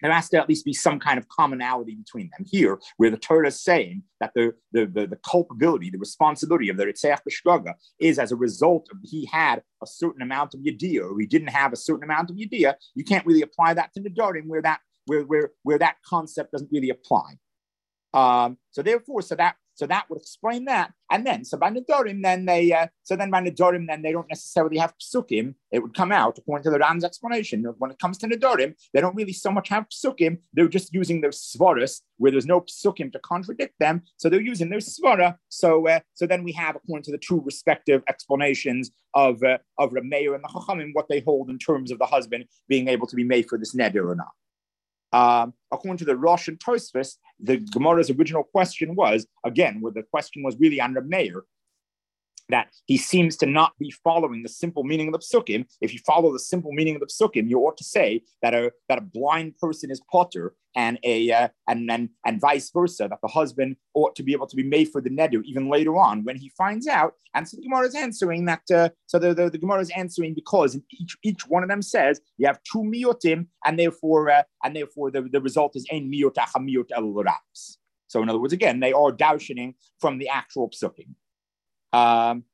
[SPEAKER 1] there has to at least be some kind of commonality between them. Here, where the Torah is saying that the, the, the, the culpability, the responsibility of the Ritzeach B'Shgaga is as a result of he had a certain amount of Yediyah, or he didn't have a certain amount of Yediyah, you can't really apply that to Nedarim where that, where, where, where that concept doesn't really apply. Um, so therefore, so that So that would explain that. And then, so by Nedarim, then they, uh, so then by Nedarim, then they don't necessarily have Psukim. It would come out, according to the Ram's explanation, when it comes to Nedarim, they don't really so much have Psukim. They're just using their Svaras, where there's no Psukim to contradict them. So they're using their Svara. So uh, so then we have, according to the two respective explanations of, uh, of Rameir and the Chachamim, what they hold in terms of the husband being able to be made for this Neder or not. Um, according to the Rosh and Tosfos, the Gemara's original question was, again, where the question was really on Reb Meir, that he seems to not be following the simple meaning of the Psukim. If you follow the simple meaning of the Psukim, you ought to say that a that a blind person is potter, and a uh, and, and and vice versa, that the husband ought to be able to be made for the neder even later on when he finds out. And so the Gemara is answering that. Uh, so the, the the Gemara is answering because in each each one of them says you have two miyutim, and therefore uh, and therefore the, the result is ein miyut acha miyut el l'rabs. So in other words, again, they are darshaning from the actual psukim. Um,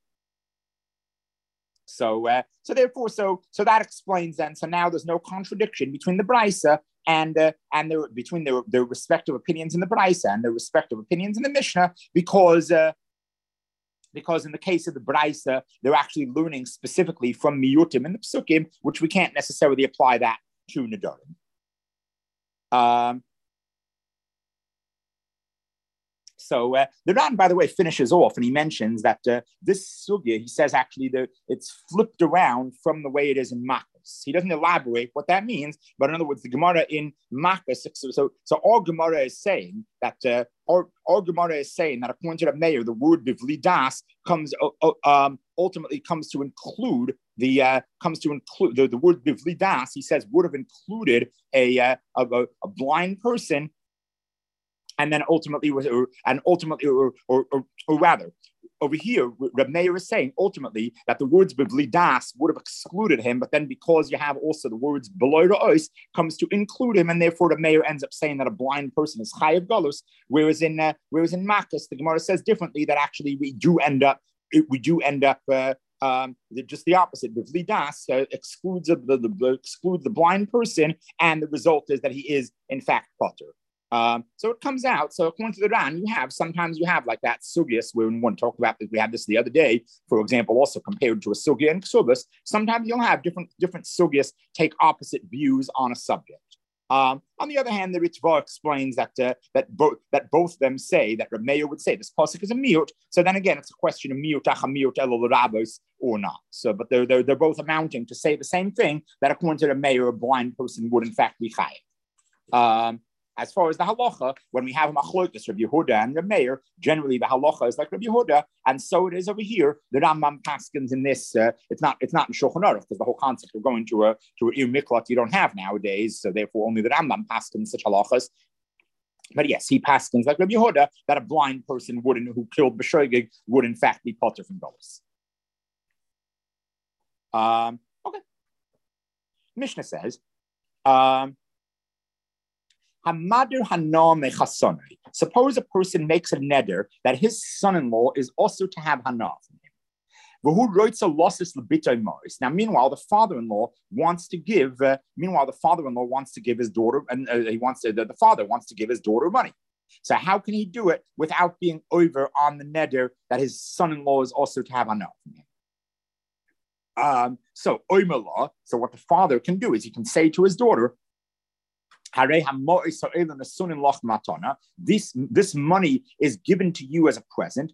[SPEAKER 1] so, uh, so therefore, so so that explains then. So now there's no contradiction between the Brisa and uh, and their between their, their respective opinions in the Brisa and their respective opinions in the Mishnah, because uh, because in the case of the Brisa, they're actually learning specifically from Miyutim and the Psukim, which we can't necessarily apply that to Nedarim. Um, So uh, the Ran, by the way, finishes off and he mentions that uh, this sugya, he says actually that it's flipped around from the way it is in Makos. He doesn't elaborate what that means, but in other words, the Gemara in Makos, so, so, so our Gemara is saying that, uh, our, our Gemara is saying that according to the Meir, the word bivlidas comes, uh, um, ultimately comes to include the, uh, comes to include, the, the word bivlidas, he says, would have included a, uh, a, a blind person. And then ultimately, or, and ultimately, or, or, or, or rather, over here, Reb Meir is saying ultimately that the words b'vlidas would have excluded him, but then because you have also the words below the ois comes to include him, and therefore the Meir ends up saying that a blind person is chayav galus, whereas in uh, whereas in Makos the Gemara says differently, that actually we do end up we do end up uh, um, just the opposite. B'vlidas uh, excludes the, the, the excludes the blind person, and the result is that he is in fact potter. Um, so it comes out. So according to the Ran, you have sometimes you have like that sugyas where we want to talk about this. We had this the other day, for example, also compared to a sugya and ksubas. Sometimes you'll have different different sugyas take opposite views on a subject. Um, on the other hand, the Ritva explains that uh, that both that both of them say that Reb Meir would say this pasuk is a miut. So then again, it's a question of miut acha miut elo l'rabos or not. So, but they're they're they're both amounting to say the same thing, that according to Reb Meir, a blind person would in fact be chayav. Um, As far as the halacha, when we have a machlokes, Rabbi Yehuda and Reb Meir, generally the halacha is like Rabbi Yehuda, and so it is over here. The Rambam paskins in this. Uh, it's not. It's not in Shulchan Aruch, because the whole concept of going to a to a ir miklat you don't have nowadays. So therefore, only the Rambam paskins such halachas. But yes, he paskins like Rabbi Yehuda that a blind person wouldn't who killed b'shoigig would in fact be potter from galus. Um, okay. Mishnah says. Um, Suppose a person makes a neder that his son-in-law is also to have hana from him. Now, meanwhile, the father-in-law wants to give. Uh, meanwhile, the father-in-law wants to give his daughter, and uh, he wants to. The, the father wants to give his daughter money. So, how can he do it without being over on the neder that his son-in-law is also to have hana from him? Um, so, oimela. So, what the father can do is he can say to his daughter, This, this money is given to you as a present.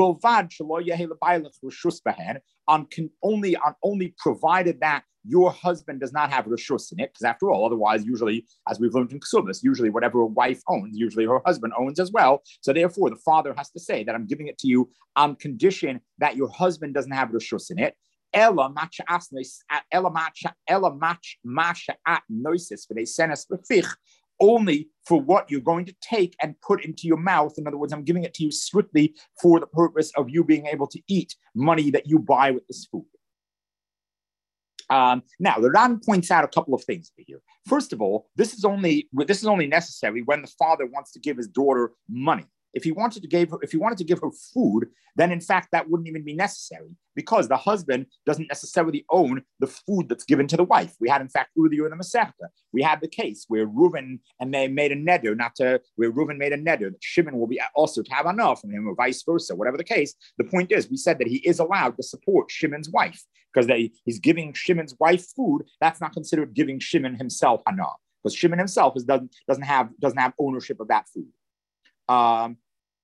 [SPEAKER 1] On can only on only provided that your husband does not have reshus in it, because after all, otherwise, usually, as we've learned in Ksubas, usually whatever a wife owns, usually her husband owns as well. So therefore, the father has to say that I'm giving it to you on condition that your husband doesn't have reshus in it. Ella matcha asnos, ella matcha, ella match matcha at noisis for they send us befich, only for what you're going to take and put into your mouth. In other words, I'm giving it to you strictly for the purpose of you being able to eat money that you buy with this food. Um, now, the Ran points out a couple of things here. First of all, this is only this is only necessary when the father wants to give his daughter money. If he wanted to give her, if he wanted to give her food, then in fact that wouldn't even be necessary because the husband doesn't necessarily own the food that's given to the wife. We had, in fact, earlier in the Masechta, we had the case where Reuven and they made a neder, not to where Reuven made a neder that Shimon will be also to have enough from him, or vice versa. Whatever the case, the point is, we said that he is allowed to support Shimon's wife because they, he's giving Shimon's wife food. That's not considered giving Shimon himself hana because Shimon himself is, doesn't doesn't have doesn't have ownership of that food. Um,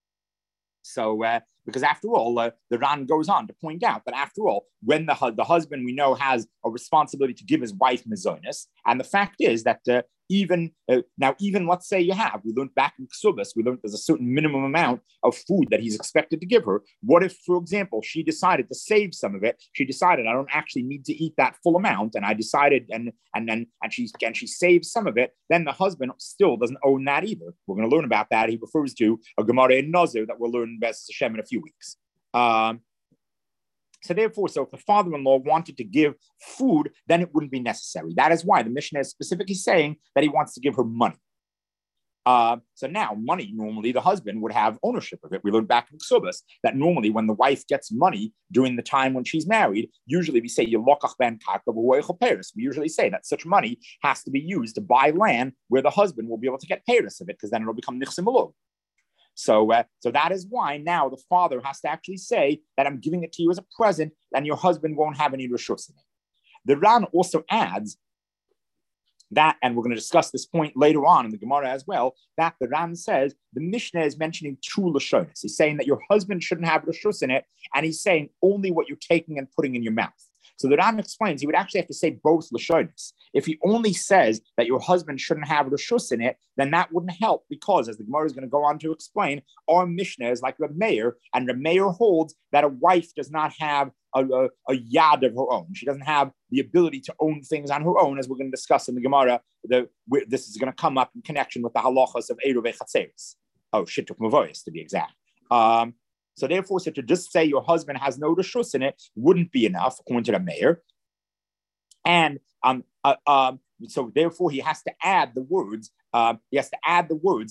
[SPEAKER 1] So, uh, because after all, uh, the Ran goes on to point out that after all, when the, the husband we know has a responsibility to give his wife mezonos, and the fact is that uh, even uh, now, even let's say you have, we learned back in Ksubas, we learned there's a certain minimum amount of food that he's expected to give her. What if, for example, she decided to save some of it? She decided I don't actually need to eat that full amount, and I decided, and and then and she and she saves some of it. Then the husband still doesn't own that either. We're going to learn about that. He refers to a Gemara in Nazir that we'll learn B'ez Hashem in a few weeks. Um, So therefore, so if the father-in-law wanted to give food, then it wouldn't be necessary. That is why the Mishnah is specifically saying that he wants to give her money. Uh, so now, money, normally the husband would have ownership of it. We learned back in Ksubas that normally when the wife gets money during the time when she's married, usually we say, we usually say that such money has to be used to buy land where the husband will be able to get payers of it, because then it'll become nichsimulog. So, uh, so that is why now the father has to actually say that I'm giving it to you as a present, and your husband won't have any reshus in it. The Ran also adds that, and we're going to discuss this point later on in the Gemara as well, that the Ran says the Mishnah is mentioning two lashonis. He's saying that your husband shouldn't have reshus in it, and he's saying only what you're taking and putting in your mouth. So the Ran explains he would actually have to say both lashonis. If he only says that your husband shouldn't have reshus in it, then that wouldn't help, because as the Gemara is going to go on to explain, our Mishnah is like Reb Meir, and Reb Meir holds that a wife does not have a, a, a yad of her own. She doesn't have the ability to own things on her own, as we're going to discuss in the Gemara. The, this is going to come up in connection with the halachas of Eruv Chatzeris. Oh, Shittuk Mavois, to be exact. Um, So therefore, so to just say your husband has no reshus in it wouldn't be enough, according to the mayor. And um, uh, um, so therefore, he has to add the words. Uh, he has to add the words.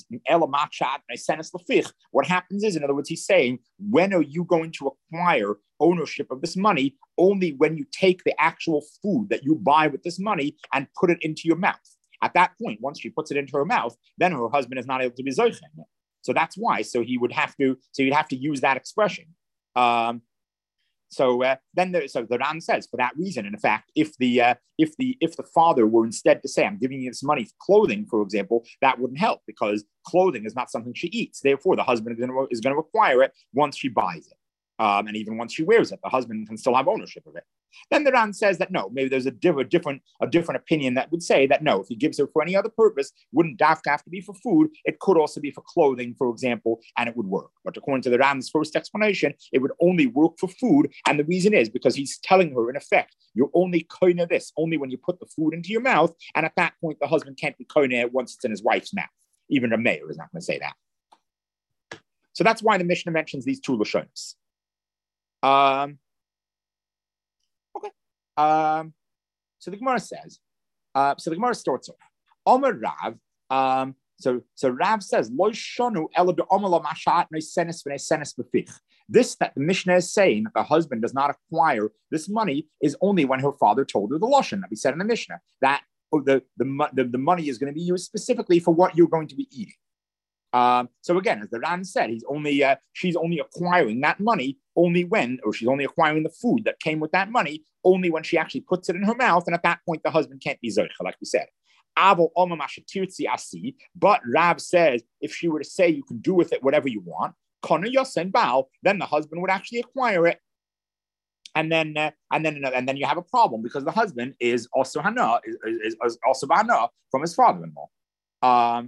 [SPEAKER 1] What happens is, in other words, he's saying, when are you going to acquire ownership of this money? Only when you take the actual food that you buy with this money and put it into your mouth. At that point, once she puts it into her mouth, then her husband is not able to be zoichen. So that's why. So he would have to. So you'd have to use that expression. Um, so uh, then, there, so the Ran says, for that reason, in fact, if the uh, if the if the father were instead to say, "I'm giving you this money for clothing," for example, that wouldn't help, because clothing is not something she eats. Therefore, the husband is going to, is going to acquire it once she buys it. Um, and even once she wears it, the husband can still have ownership of it. Then the Ran says that no, maybe there's a, diff- a different a different opinion that would say that no, if he gives her for any other purpose, wouldn't dafka have to be for food. It could also be for clothing, for example, and it would work. But according to the Ran's first explanation, it would only work for food. And the reason is because he's telling her, in effect, you're only koina this, only when you put the food into your mouth. And at that point, the husband can't be koina it once it's in his wife's mouth. Even a mayor is not going to say that. So that's why the Mishnah mentions these two lashonos. Um, okay. Um, so the Gemara says, uh, so the Gemara starts off. Omer Rav, um, so, so Rav says, this that the Mishnah is saying that the husband does not acquire this money is only when her father told her the Lashon that we said in the Mishnah, that oh, the, the, the, the money is going to be used specifically for what you're going to be eating. Um, so again, as the Ran said, he's only uh, she's only acquiring that money only when, or she's only acquiring the food that came with that money only when she actually puts it in her mouth, and at that point the husband can't be zoicha, like we said. But Rav says if she were to say you can do with it whatever you want, then the husband would actually acquire it, and then uh, and then and then you have a problem, because the husband is also hana is, is, is also hana from his father-in-law. Um,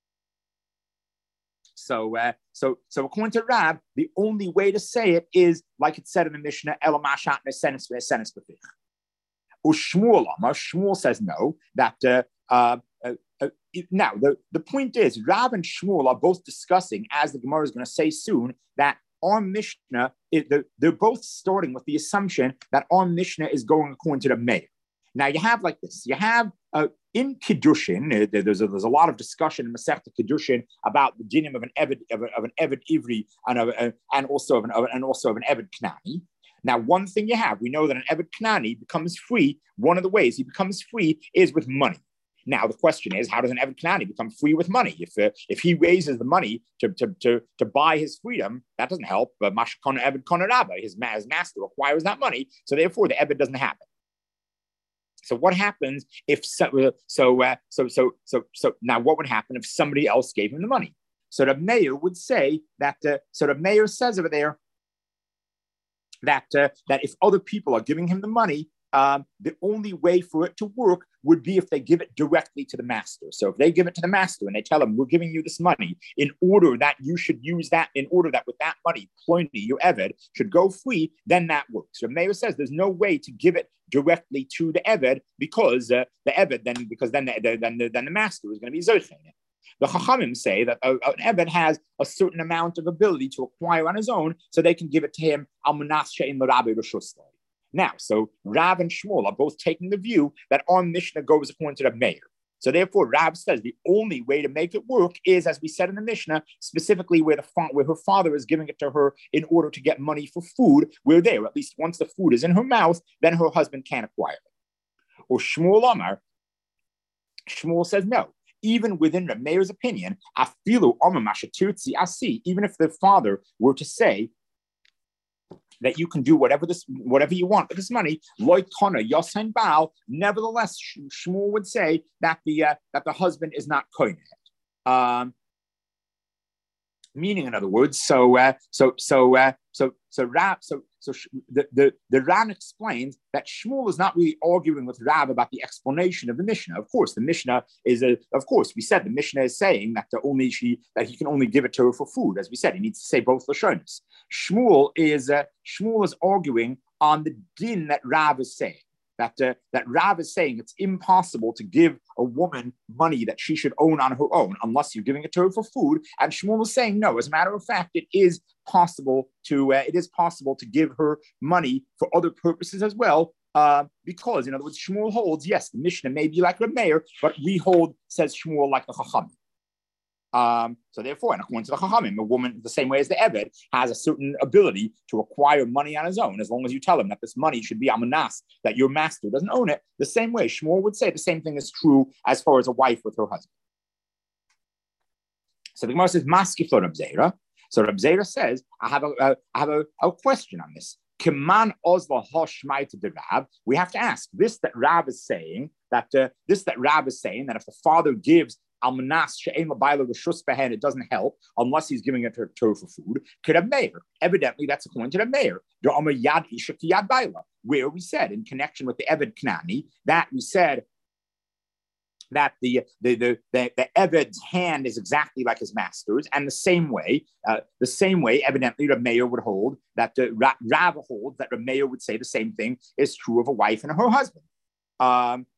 [SPEAKER 1] So, uh, so, so according to Rab, the only way to say it is like it said in the Mishnah, "Elamashat nesenes ve'esenes b'fich." Ushmuel Amar, Shmuel says no. That uh, uh, uh, uh, now the, the point is, Rab and Shmuel are both discussing, as the Gemara is going to say soon, that our Mishnah, is, they're, they're both starting with the assumption that our Mishnah is going according to the Meir. Now you have like this. You have uh, in Kiddushin, uh, there's, a, there's a lot of discussion in Masechta Kiddushin about the dinim of an Eved, of, a, of an Eved Ivri and, of, uh, and also of an, of, and also of an Eved Knani. Now, one thing you have, we know that an Eved Knani becomes free. One of the ways he becomes free is with money. Now, the question is, how does an Eved Knani become free with money? If uh, if he raises the money to, to, to, to buy his freedom, that doesn't help. But Mashkon Eved Konarabba, his, his master requires that money. So therefore, the Eved doesn't happen. So what happens if so so uh, so so so so now what would happen if somebody else gave him the money? So the mayor would say that. Uh, so the mayor says over there that uh, that if other people are giving him the money, um, the only way for it to work would be if they give it directly to the master. So if they give it to the master and they tell him, we're giving you this money in order that you should use that, in order that with that money, Pliny, your Eved, should go free, then that works. So the mayor says there's no way to give it directly to the Eved because uh, the Eved, then because then the, the, then, the, then the master is going to be Zochen. The Chachamim say that uh, an Eved has a certain amount of ability to acquire on his own, so they can give it to him al manas she'ein l'Rabbi Reshus. Now, so Rav and Shmuel are both taking the view that our Mishnah goes according to the mayor. So therefore, Rav says the only way to make it work is, as we said in the Mishnah, specifically where the fa- where her father is giving it to her in order to get money for food. We're there. At least once the food is in her mouth, then her husband can acquire it. Or Shmuel Amar, Shmuel says no. Even within the mayor's opinion, afilu Amar mashatirtzi asi, even if the father were to say that you can do whatever this, whatever you want with this money, loy kona yosain baal. Nevertheless, Shmuel would say that the uh, that the husband is not koine. Um, meaning, in other words, so uh, so so uh, so so Rab, so so the, the the Ran explains that Shmuel is not really arguing with Rab about the explanation of the Mishnah. Of course, the Mishnah is a. Of course, we said the Mishnah is saying that the only she that he can only give it to her for food. As we said, he needs to say both lashonos. Shmuel is uh, Shmuel is arguing on the din that Rab is saying. That uh, that Rav is saying it's impossible to give a woman money that she should own on her own unless you're giving it to her for food. And Shmuel is saying no. As a matter of fact, it is possible to uh, it is possible to give her money for other purposes as well. Uh, because, in other words, Shmuel holds, yes, the Mishnah may be like the mayor, but we hold, says Shmuel, like the Chacham. Um, so therefore, and according to the Chachamim, a woman, the same way as the Eved, has a certain ability to acquire money on his own, as long as you tell him that this money should be amanas, that your master doesn't own it. The same way, Shmuel would say the same thing is true as far as a wife with her husband. So the Gemara says, Maskiflo Rab Zera. So Rab Zera says, I have a, uh, I have a, a question on this. Kiman ozla hoshmai to the Rab. We have to ask this that Rab is saying that uh, this that Rab is saying that if the father gives almanas she'ein l'bayla reshus behen, it doesn't help unless he's giving it to her for food. Could have mayor. Evidently, that's according to the mayor. The Amar yad isha ki yad bayla, where we said in connection with the Eved Knani that we said that the the the the, the Eved's hand is exactly like his master's, and the same way, uh, the same way, evidently, the mayor would hold that the Rav holds that the mayor would say the same thing is true of a wife and her husband. Um,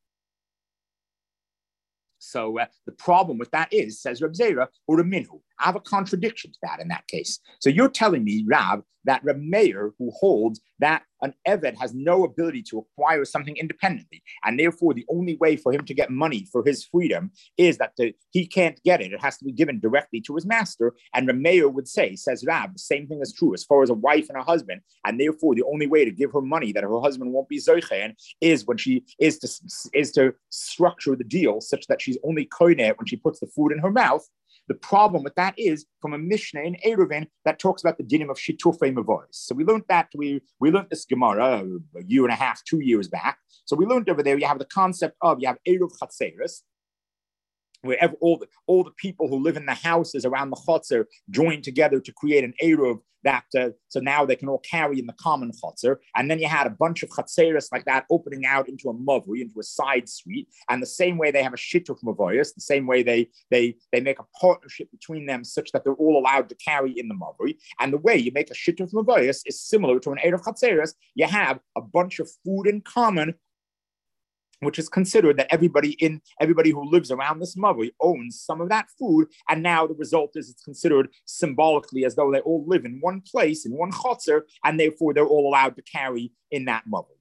[SPEAKER 1] So uh, the problem with that is, says Reb Zera, or a minhu. I have a contradiction to that in that case. So you're telling me, Rav, that Reb Meir, who holds that an Eved has no ability to acquire something independently, and therefore the only way for him to get money for his freedom is that the, he can't get it. It has to be given directly to his master. And Reb Meir would say, says Rav, the same thing is true as far as a wife and a husband. And therefore the only way to give her money that her husband won't be zochen is when she is to, is to structure the deal such that she's only koineh when she puts the food in her mouth. The problem with that is from a Mishnah in Eruvin that talks about the dinim of shitufei mavois. So we learned that, we, we learned this Gemara a year and a half, two years back. So we learned over there, you have the concept of, you have Eruv Chatzeris, where all the, all the people who live in the houses around the chotzer join together to create an Eruv that, uh, so now they can all carry in the common chotzer. And then you had a bunch of chatzeris like that opening out into a mavui, into a side street. And the same way they have a shituf mavoyas, the same way they, they, they make a partnership between them such that they're all allowed to carry in the mavui. And the way you make a shituf mavoyas is similar to an Eruv Chatzeris. You have a bunch of food in common, which is considered that everybody in everybody who lives around this mavui owns some of that food, and now the result is it's considered symbolically as though they all live in one place, in one chotzer, and therefore they're all allowed to carry in that mavui.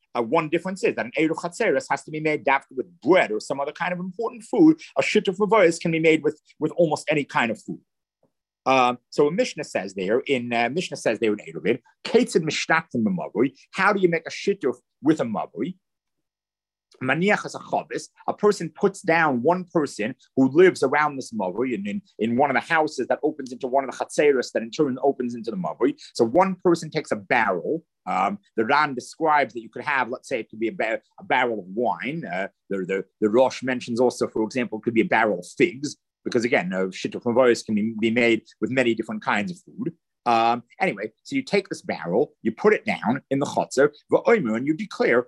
[SPEAKER 1] Uh, one difference is that an Eruv Chatzeres has to be made after with bread or some other kind of important food. A Shituf Mavois can be made with, with almost any kind of food. Um, so a Mishnah says there, in uh, Mishnah says there in Eruvin, Ketzid Mishnaktim Mavoi, how do you make a Shituf with a Mavoi? Maniach as a chavis, a person puts down one person who lives around this mavoi in, in, in one of the houses that opens into one of the chatzeros that in turn opens into the mavoi. So one person takes a barrel. Um, the Ran describes that you could have, let's say, it could be a, bar- a barrel of wine. Uh, the, the, the Rosh mentions also, for example, it could be a barrel of figs, because again, uh, shituf mavois can be, be made with many different kinds of food. Um, anyway, so you take this barrel, you put it down in the chotzer, and you declare,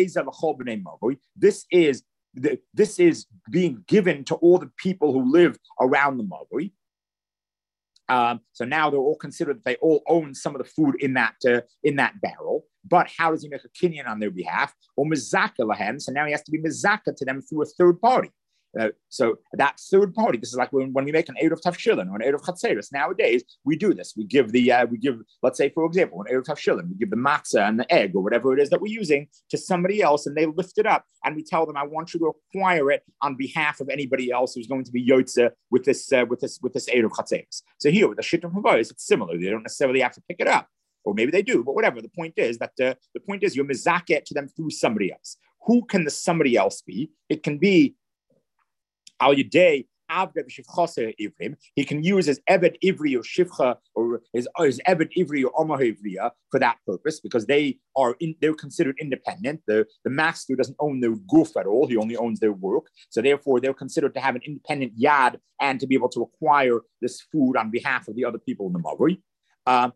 [SPEAKER 1] this is the, this is being given to all the people who live around the mavoi. Um, so now they're all considered that they all own some of the food in that uh, in that barrel. But how does he make a kinyan on their behalf? Or mizaka lahen. So now he has to be mizaka to them through a third party. Uh, so that third party, this is like when, when we make an Eruv Tavshilin or an Eruv Chatzeris. Nowadays, we do this. We give the, uh, we give, let's say, for example, an Eruv Tavshilin, we give the matzah and the egg or whatever it is that we're using to somebody else, and they lift it up, and we tell them, I want you to acquire it on behalf of anybody else who's going to be Yotze with this, uh, with this, with this Eruv Chatzeris. So here, with the Shittim Havayis, it's similar. They don't necessarily have to pick it up, or maybe they do, but whatever. The point is that uh, the point is you're mizakeh to them through somebody else. Who can the somebody else be? It can be Al Yedei Avgad Shivchase Ivrim. He can use his Eved Ivri or Shivcha or his, his Eved Ivri or Omar Ivriya for that purpose, because they are in, they're considered independent. The, the master doesn't own their goof at all; he only owns their work. So therefore, they're considered to have an independent yad and to be able to acquire this food on behalf of the other people in the Mavri. Um,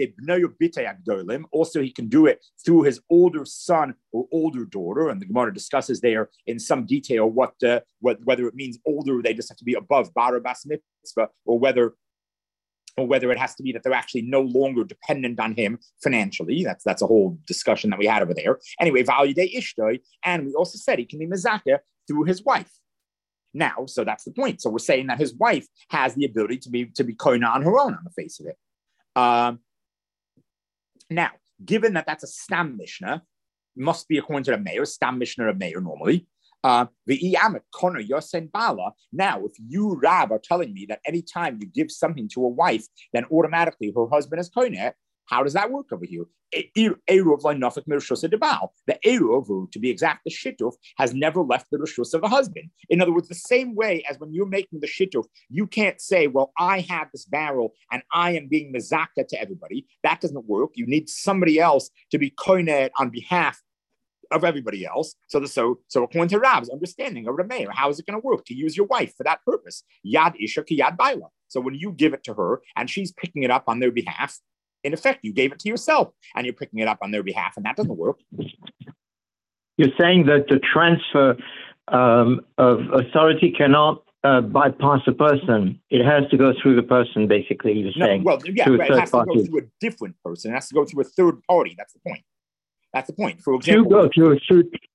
[SPEAKER 1] also, he can do it through his older son or older daughter, and the Gemara discusses there in some detail what, uh, what whether it means older, they just have to be above Bara Bas Mitzvah, or whether or whether it has to be that they're actually no longer dependent on him financially. That's that's a whole discussion that we had over there. Anyway, Validei Ishtoi, and we also said he can be Mezakeh through his wife. Now, so that's the point. So we're saying that his wife has the ability to be to be koina on her own on the face of it. Um, now, given that that's a Stam Mishnah, must be according to the mayor, Stam Mishnah of mayor normally. Uh, the Iyamet Koner Yosen Bala. Now, if you, Rab, are telling me that anytime you give something to a wife, then automatically her husband is koiner, how does that work over here? The Eruv, to be exact, the Shituf, has never left the Rishus of the husband. In other words, the same way as when you're making the Shituf, you can't say, well, I have this barrel and I am being mezakah to everybody. That doesn't work. You need somebody else to be koiner on behalf of everybody else. So, the, so, so according to Rab's understanding of the mayor, how is it going to work to use your wife for that purpose? Yad Isha ki Yad Baila. So when you give it to her and she's picking it up on their behalf, in effect, you gave it to yourself and you're picking it up on their behalf, and that doesn't work.
[SPEAKER 3] You're saying that the transfer um, of authority cannot uh, bypass a person. It has to go through the person, basically, you're
[SPEAKER 1] no,
[SPEAKER 3] saying.
[SPEAKER 1] Well, yeah, right, it has party. to go through a different person. It has to go through a third party. That's the point. That's the point. For example,
[SPEAKER 3] to go to a,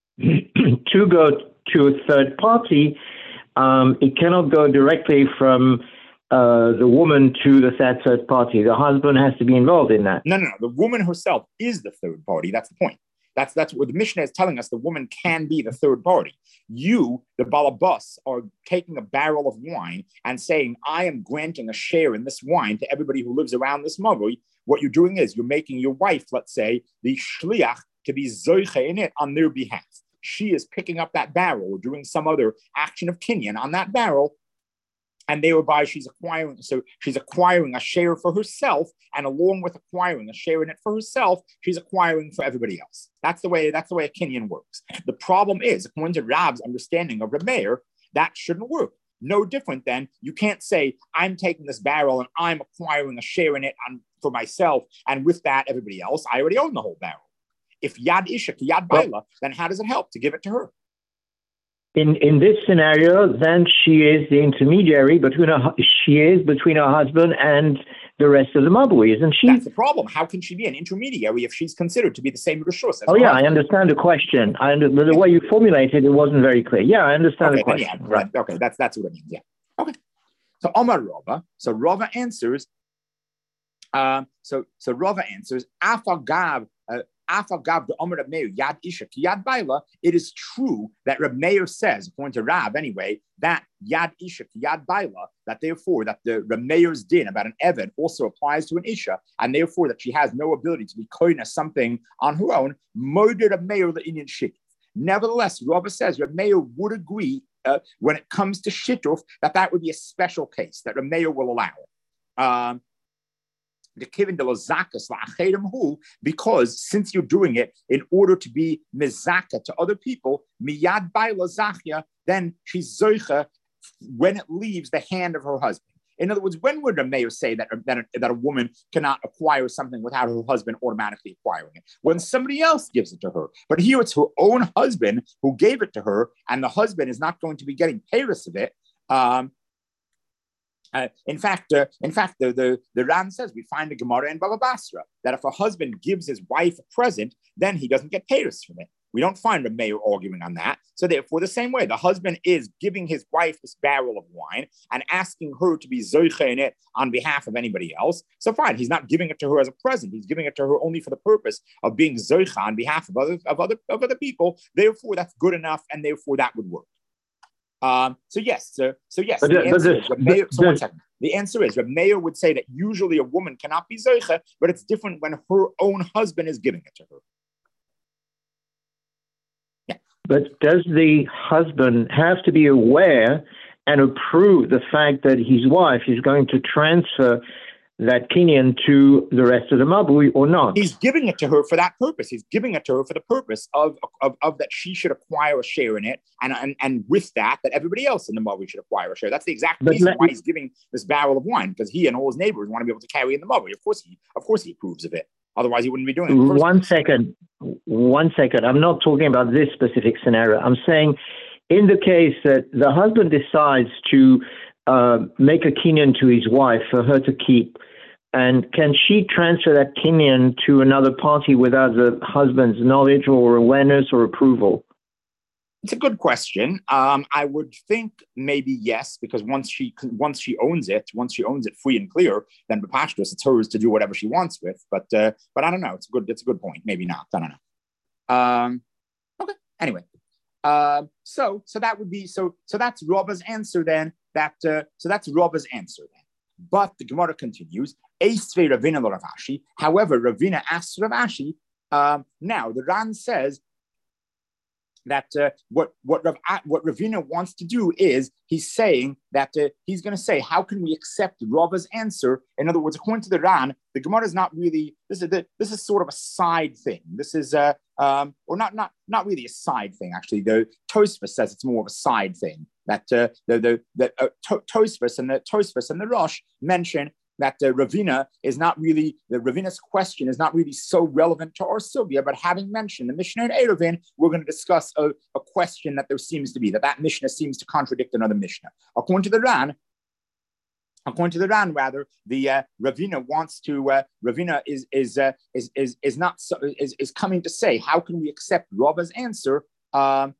[SPEAKER 3] to go to a third party, um, it cannot go directly from Uh, the woman to the third party. The husband has to be involved in that.
[SPEAKER 1] No, no, no. The woman herself is the third party. That's the point. That's that's what the Mishnah is telling us. The woman can be the third party. You, the balabas, are taking a barrel of wine and saying, I am granting a share in this wine to everybody who lives around this mavoi. What you're doing is you're making your wife, let's say, the shliach, to be zoiche in it on their behalf. She is picking up that barrel or doing some other action of kinyan on that barrel, and thereby she's acquiring, so she's acquiring a share for herself, and along with acquiring a share in it for herself, she's acquiring for everybody else. That's the way, that's the way a kinyan works. The problem is, according to Rab's understanding of the mayor, that shouldn't work. No different than you can't say, I'm taking this barrel and I'm acquiring a share in it on, for myself, and with that, everybody else, I already own the whole barrel. If Yad Isha ki Yad Baila, then how does it help to give it to her?
[SPEAKER 3] In in this scenario, then she is the intermediary between her, she is between her husband and the rest of the mabui, isn't she?
[SPEAKER 1] That's the problem. How can she be an intermediary if she's considered to be the same rishus as
[SPEAKER 3] Oh yeah,
[SPEAKER 1] husband?
[SPEAKER 3] I understand the question. I under, the way you formulated it wasn't very clear. Yeah, I understand
[SPEAKER 1] okay,
[SPEAKER 3] the question.
[SPEAKER 1] Yeah, right. Okay, that's that's what it means. Yeah. Okay. So Omar Rava. So Rava answers. Um. So so Rava answers. Afagav. Afagav the Omer Reb Meir Yad Isha Ki Yad Baila. It is true that Reb Meir says, according to Rav anyway, that Yad Isha Ki Yad Baila, that therefore that the Reb Meir's din about an Eved also applies to an Isha, and therefore that she has no ability to be koina something on her own. Moder Reb Meir the Indian Shituf. Nevertheless, Rabba says Reb Meir would agree uh, when it comes to Shituf that that would be a special case that Reb Meir will allow it. Um, the kivin de lozakas la'achedim hu, because since you're doing it in order to be mizaka to other people, miyad by lozachya, then she's zoicha when it leaves the hand of her husband. In other words, when would a mayor say that, that, a, that a woman cannot acquire something without her husband automatically acquiring it? When somebody else gives it to her. But here it's her own husband who gave it to her, and the husband is not going to be getting payers of it. Um, uh, in fact, uh, in fact, the, the, the Ran says, we find the Gemara in Baba Basra, that if a husband gives his wife a present, then he doesn't get payers from it. We don't find a mayor arguing on that. So therefore, the same way, the husband is giving his wife this barrel of wine and asking her to be zoiche in it on behalf of anybody else. So fine, he's not giving it to her as a present. He's giving it to her only for the purpose of being zoiche on behalf of other, of other, of other people. Therefore, that's good enough, and therefore that would work. Um, so yes, so, so yes,
[SPEAKER 3] but
[SPEAKER 1] the,
[SPEAKER 3] the,
[SPEAKER 1] answer
[SPEAKER 3] this,
[SPEAKER 1] is, mayor,
[SPEAKER 3] the,
[SPEAKER 1] so one second. The answer is, the mayor would say that usually a woman cannot be zoiche, but it's different when her own husband is giving it to her.
[SPEAKER 3] But does the husband have to be aware and approve the fact that his wife is going to transfer that kinyan to the rest of the mabui or not?
[SPEAKER 1] He's giving it to her for that purpose. He's giving it to her for the purpose of, of, of that she should acquire a share in it, and, and, and with that, that everybody else in the mabui should acquire a share. That's the exact
[SPEAKER 3] But
[SPEAKER 1] reason
[SPEAKER 3] let,
[SPEAKER 1] why he's giving this barrel of wine, because he and all his neighbors want to be able to carry in the mabui. Of course, he, of course, he approves of it. Otherwise, he wouldn't be doing it.
[SPEAKER 3] One second. One second. I'm not talking about this specific scenario. I'm saying in the case that the husband decides to uh, make a kinyan to his wife for her to keep, and can she transfer that kinyan to another party without the husband's knowledge or awareness or approval?
[SPEAKER 1] It's a good question. Um, I would think maybe yes, because once she once she owns it, once she owns it free and clear, then b'pashtus it's hers to do whatever she wants with. But uh, but I don't know. It's a good. It's a good point. Maybe not. I don't know. Um, okay. Anyway, uh, so so that would be so so that's Rabba's answer then. That uh, so that's Rabba's answer then. But the Gemara continues. Eisvei Ravina lo Rav Ashi. However, Ravina asks Rav Ashi. Um, now the Ran says that uh, what what Rav, what Ravina wants to do is he's saying that uh, he's going to say, how can we accept Rava's answer? In other words, according to the Ran, the Gemara is not really this is the, this is sort of a side thing. This is uh, um, or not not not really a side thing actually. The Tosfos says it's more of a side thing. That uh, the the the uh, Tosfos and the Tosfos and the Rosh mention that uh, Ravina is not really, the Ravina's question is not really so relevant to our Sylvia, but having mentioned the Mishnah in Eruvin, we're going to discuss a, a question that there seems to be, that that Mishnah seems to contradict another Mishnah. According to the Ran, according to the Ran, rather, the uh, Ravina wants to, uh, Ravina is is, uh, is is is not, so, is, is coming to say, how can we accept Rava's answer um,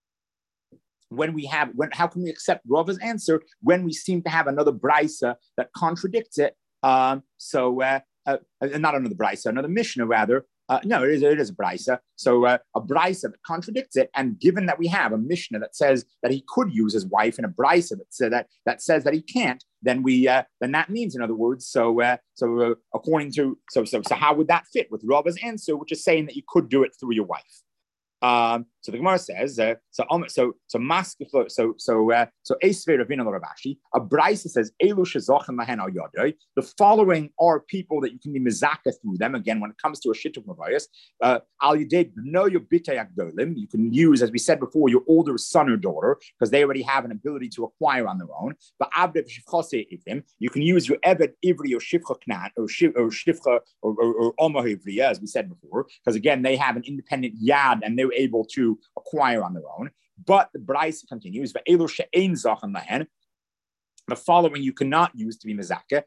[SPEAKER 1] when we have, when how can we accept Rava's answer when we seem to have another brisa that contradicts it? Um, so, uh, uh, not another brisa, another Mishnah rather. Uh, no, it is it is a brisa. So uh, a brisa that contradicts it, and given that we have a Mishnah that says that he could use his wife, and a brisa that says that that says that he can't, then we uh, then that means, in other words, so uh, so uh, according to so so so how would that fit with Rava's answer, which is saying that you could do it through your wife? Um, so the Gemara says, uh, so um, so so maskeflo, so so uh, so Eisvei Ravina lo Rav Ashi. A brisa says, Elu shezochen lahen al yadai. The following are people that you can be mezaka through them. Again, when it comes to a shittuk mavayos, uh, al yidei b'no yobitei agdolim. You can use, as we said before, your older son or daughter because they already have an ability to acquire on their own. But abdev shivchase ivrim. You can use your eved ivri or shivcha knan or shiv or shivcha or or omo ivriya, as we said before, because again they have an independent yad and they're able to acquire on their own. But the Brisa continues, the following you cannot use to be mezakeh.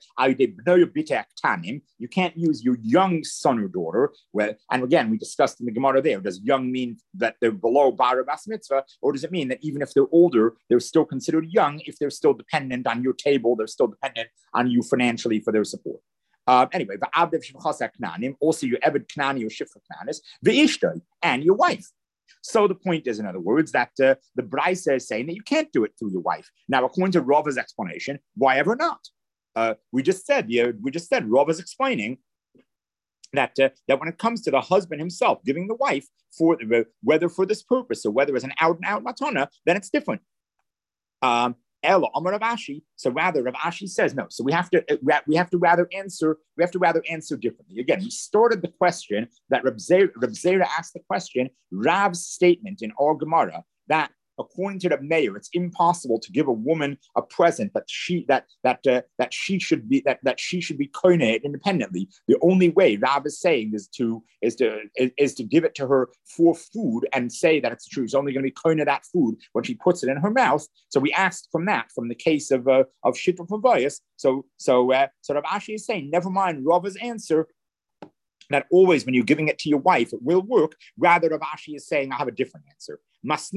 [SPEAKER 1] You can't use your young son or daughter. Where, and again, we discussed in the Gemara there, does young mean that they're below bar bas mitzvah, or does it mean that even if they're older, they're still considered young if they're still dependent on your table, they're still dependent on you financially for their support? Um, anyway, also your Ebed Knani or Shifra Knanis, the Ishtay, and your wife. So the point is, in other words, that uh, the Braisa is saying that you can't do it through your wife. Now, according to Rava's explanation, why ever not? Uh, we just said, yeah, we just said Rava's explaining that uh, that when it comes to the husband himself giving the wife for the, whether for this purpose or whether as an out and out matana, then it's different. Um, Ella Amar Rav Ashi. So rather, Rav Ashi says no. So we have to we have to rather answer we have to rather answer differently. Again, we started the question that Rav Zera, Rav Zera asked the question. Rav's statement in our Gemara that according to the mayor, it's impossible to give a woman a present that she that that uh, that she should be that, that she should be koined independently. The only way Rav is saying is to is to is, is to give it to her for food and say that it's true. She's only going to be koined that food when she puts it in her mouth. So we asked from that from the case of uh, of Shittul Pavayas. So so uh, so Rav Ashi is saying, never mind Rava's answer, that always when you're giving it to your wife, it will work. Rather, Rav Ashi is saying, I have a different answer. That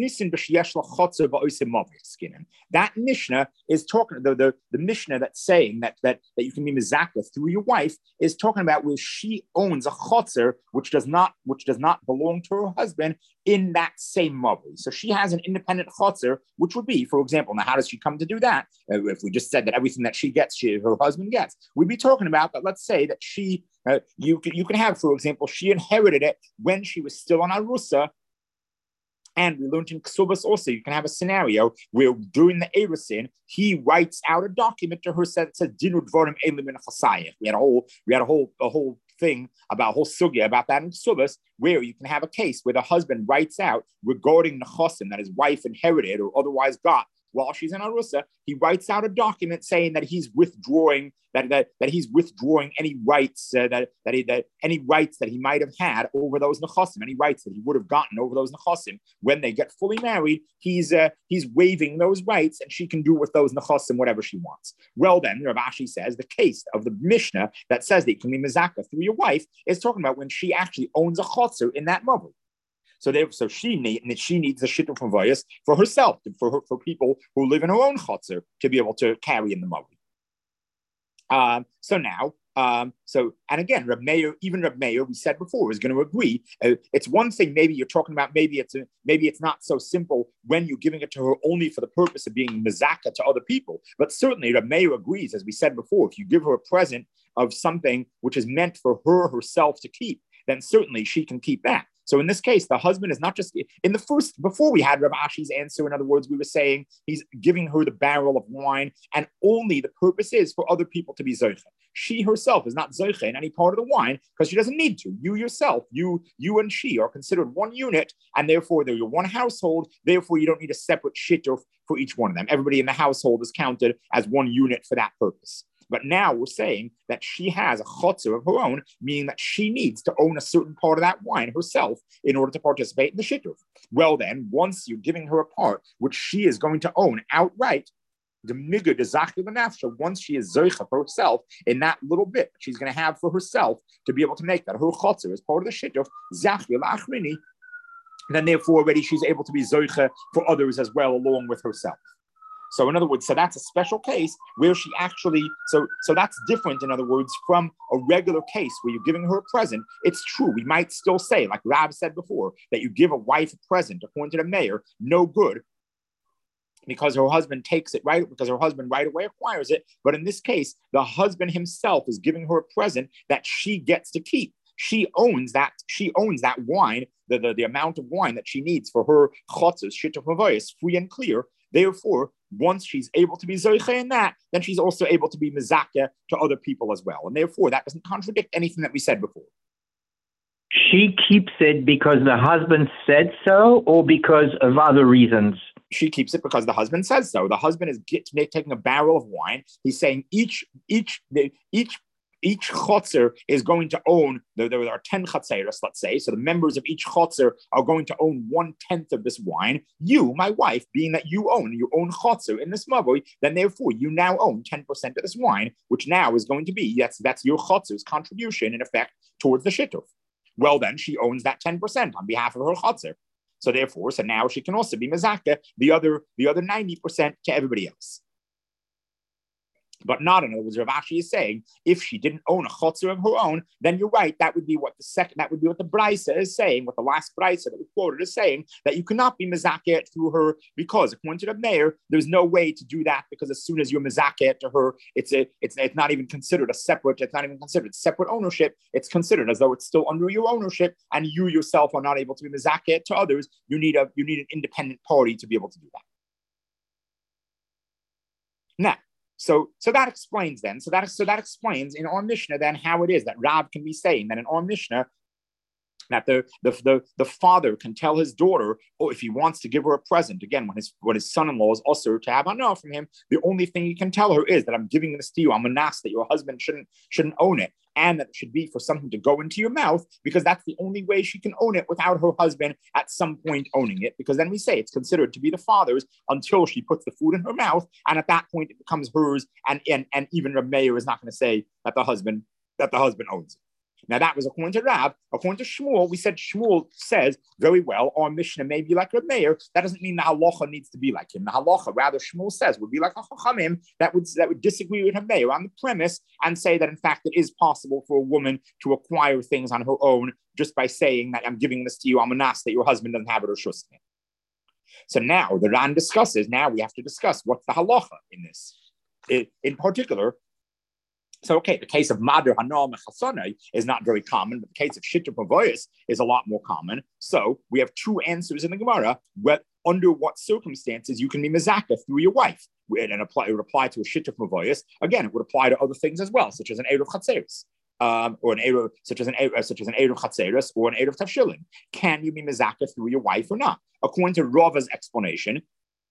[SPEAKER 1] Mishnah is talking, the, the, the Mishnah that's saying that, that, that you can be mezakah through your wife is talking about where she owns a chotzer, which does not which does not belong to her husband in that same mavli. So she has an independent chotzer, which would be, for example, now how does she come to do that? Uh, if we just said that everything that she gets, she, her husband gets, we'd be talking about that. Let's say that she, uh, you, can, you can have, for example, she inherited it when she was still on Arusa. And we learned in Ksubas also, you can have a scenario where during the Erusin, he writes out a document to her that says, Dinu Dvorim Elim in Chasayach. We had a whole, we had a whole, a whole thing about, a whole sugya about that in Ksubas, where you can have a case where the husband writes out regarding the chosim that his wife inherited or otherwise got while she's in Arusa. He writes out a document saying that he's withdrawing that that, that he's withdrawing any rights uh, that that, he, that any rights that he might have had over those nechasim, any rights that he would have gotten over those nechasim when they get fully married. He's uh, he's waiving those rights, and she can do with those nechasim whatever she wants. Well, then Rav Ashi says the case of the Mishnah that says that you can be mezakah through your wife is talking about when she actually owns a chotzer in that mavli. So, so she needs she needs a shittul from Vayas for herself, for her, for people who live in her own chotzer to be able to carry in the mavli. Um, so now, um, so and again, Reb Meir, even Reb Meir, we said before, is going to agree. Uh, it's one thing. Maybe you're talking about. Maybe it's a, maybe it's not so simple when you're giving it to her only for the purpose of being mezakah to other people. But certainly, Reb Meir agrees, as we said before, if you give her a present of something which is meant for her herself to keep, then certainly she can keep that. So in this case, the husband is not just in the first, before we had Rav Ashi's answer. In other words, we were saying he's giving her the barrel of wine, and only the purpose is for other people to be zoiche. She herself is not zoiche in any part of the wine because she doesn't need to. You yourself, you you and she are considered one unit, and therefore they're one household. Therefore, you don't need a separate shittur for each one of them. Everybody in the household is counted as one unit for that purpose. But now we're saying that she has a chotzer of her own, meaning that she needs to own a certain part of that wine herself in order to participate in the shittur. Well then, once you're giving her a part which she is going to own outright, the migud is zachir l'nafsha, once she is zoicha for herself in that little bit she's going to have for herself to be able to make that her chotzer as part of the shittur, zachir l'achrini, then therefore already she's able to be zoicha for others as well along with herself. So in other words, so that's a special case where she actually, so so that's different, in other words, from a regular case where you're giving her a present. It's true, we might still say, like Rab said before, that you give a wife a present, according to the mayor, no good, because her husband takes it right, because her husband right away acquires it. But in this case, the husband himself is giving her a present that she gets to keep. She owns that, she owns that wine, the, the, the amount of wine that she needs for her chotzes, shittur pavayis, free and clear. Therefore, once she's able to be zoiche in that, then she's also able to be mezakeh to other people as well. And therefore, that doesn't contradict anything that we said before.
[SPEAKER 3] She keeps it because the husband said so, or because of other reasons?
[SPEAKER 1] She keeps it because the husband says so. The husband is get, taking a barrel of wine. He's saying each, each, each, Each chotzer is going to own, there, there are ten chatzeros, let's say, so the members of each chotzer are going to own one-tenth of this wine. You, my wife, being that you own, you own chotzer in this mavoi, then therefore you now own ten percent of this wine, which now is going to be, that's, that's your chotzer's contribution, in effect, towards the shittur. Well then, she owns that ten percent on behalf of her chotzer. So therefore, so now she can also be mezakeh, the other, the other ninety percent to everybody else. But not, in other words, Rav Ashi is saying, if she didn't own a chotzer of her own, then you're right. That would be what the second, that would be what the Brisa is saying, what the last Brisa that we quoted is saying, that you cannot be mezaket through her, because according to the mayor, there's no way to do that, because as soon as you're mezaket to her, it's a, it's it's not even considered a separate, it's not even considered separate ownership. It's considered as though it's still under your ownership, and you yourself are not able to be mezaket to others. You need a you need an independent party to be able to do that. Now, So, so that explains then. So that, so that explains in our Mishnah then how it is that Rav can be saying that in our Mishnah that the, the, the, the father can tell his daughter, oh, if he wants to give her a present, again, when his when his son-in-law is also to have honor from him, the only thing he can tell her is that I'm giving this to you. I'm a nas, that your husband shouldn't shouldn't own it, and that it should be for something to go into your mouth, because that's the only way she can own it without her husband at some point owning it, because then we say it's considered to be the father's until she puts the food in her mouth, and at that point it becomes hers, and and, and even Reb Meir is not going to say that the husband that the husband owns it. Now that was according to Rav. According to Shmuel, we said Shmuel says very well, our Mishnah may be like Reb Meir. That doesn't mean the halacha needs to be like him. The halacha, rather, Shmuel says, would be like a chachamim that would that would disagree with Reb Meir on the premise and say that in fact it is possible for a woman to acquire things on her own just by saying that I'm giving this to you, I'm a nas, that your husband doesn't have it or shus. So now the Ran discusses. Now we have to discuss what's the halacha in this. In, in particular. So, okay, the case of Mader Hanal Mechasonai is not very common, but the case of Shittur Pavoyis is a lot more common. So, we have two answers in the Gemara, what, under what circumstances you can be mezakah through your wife. And apply, it would apply to a Shittur Pavoyis. Again, it would apply to other things as well, such as an Eruv Chatzeris, um, or an Eruv, such as an Eruv, such as an Eruv Chatzeris, or an Eruv Tafshilin. Can you be mezakah through your wife or not? According to Rava's explanation,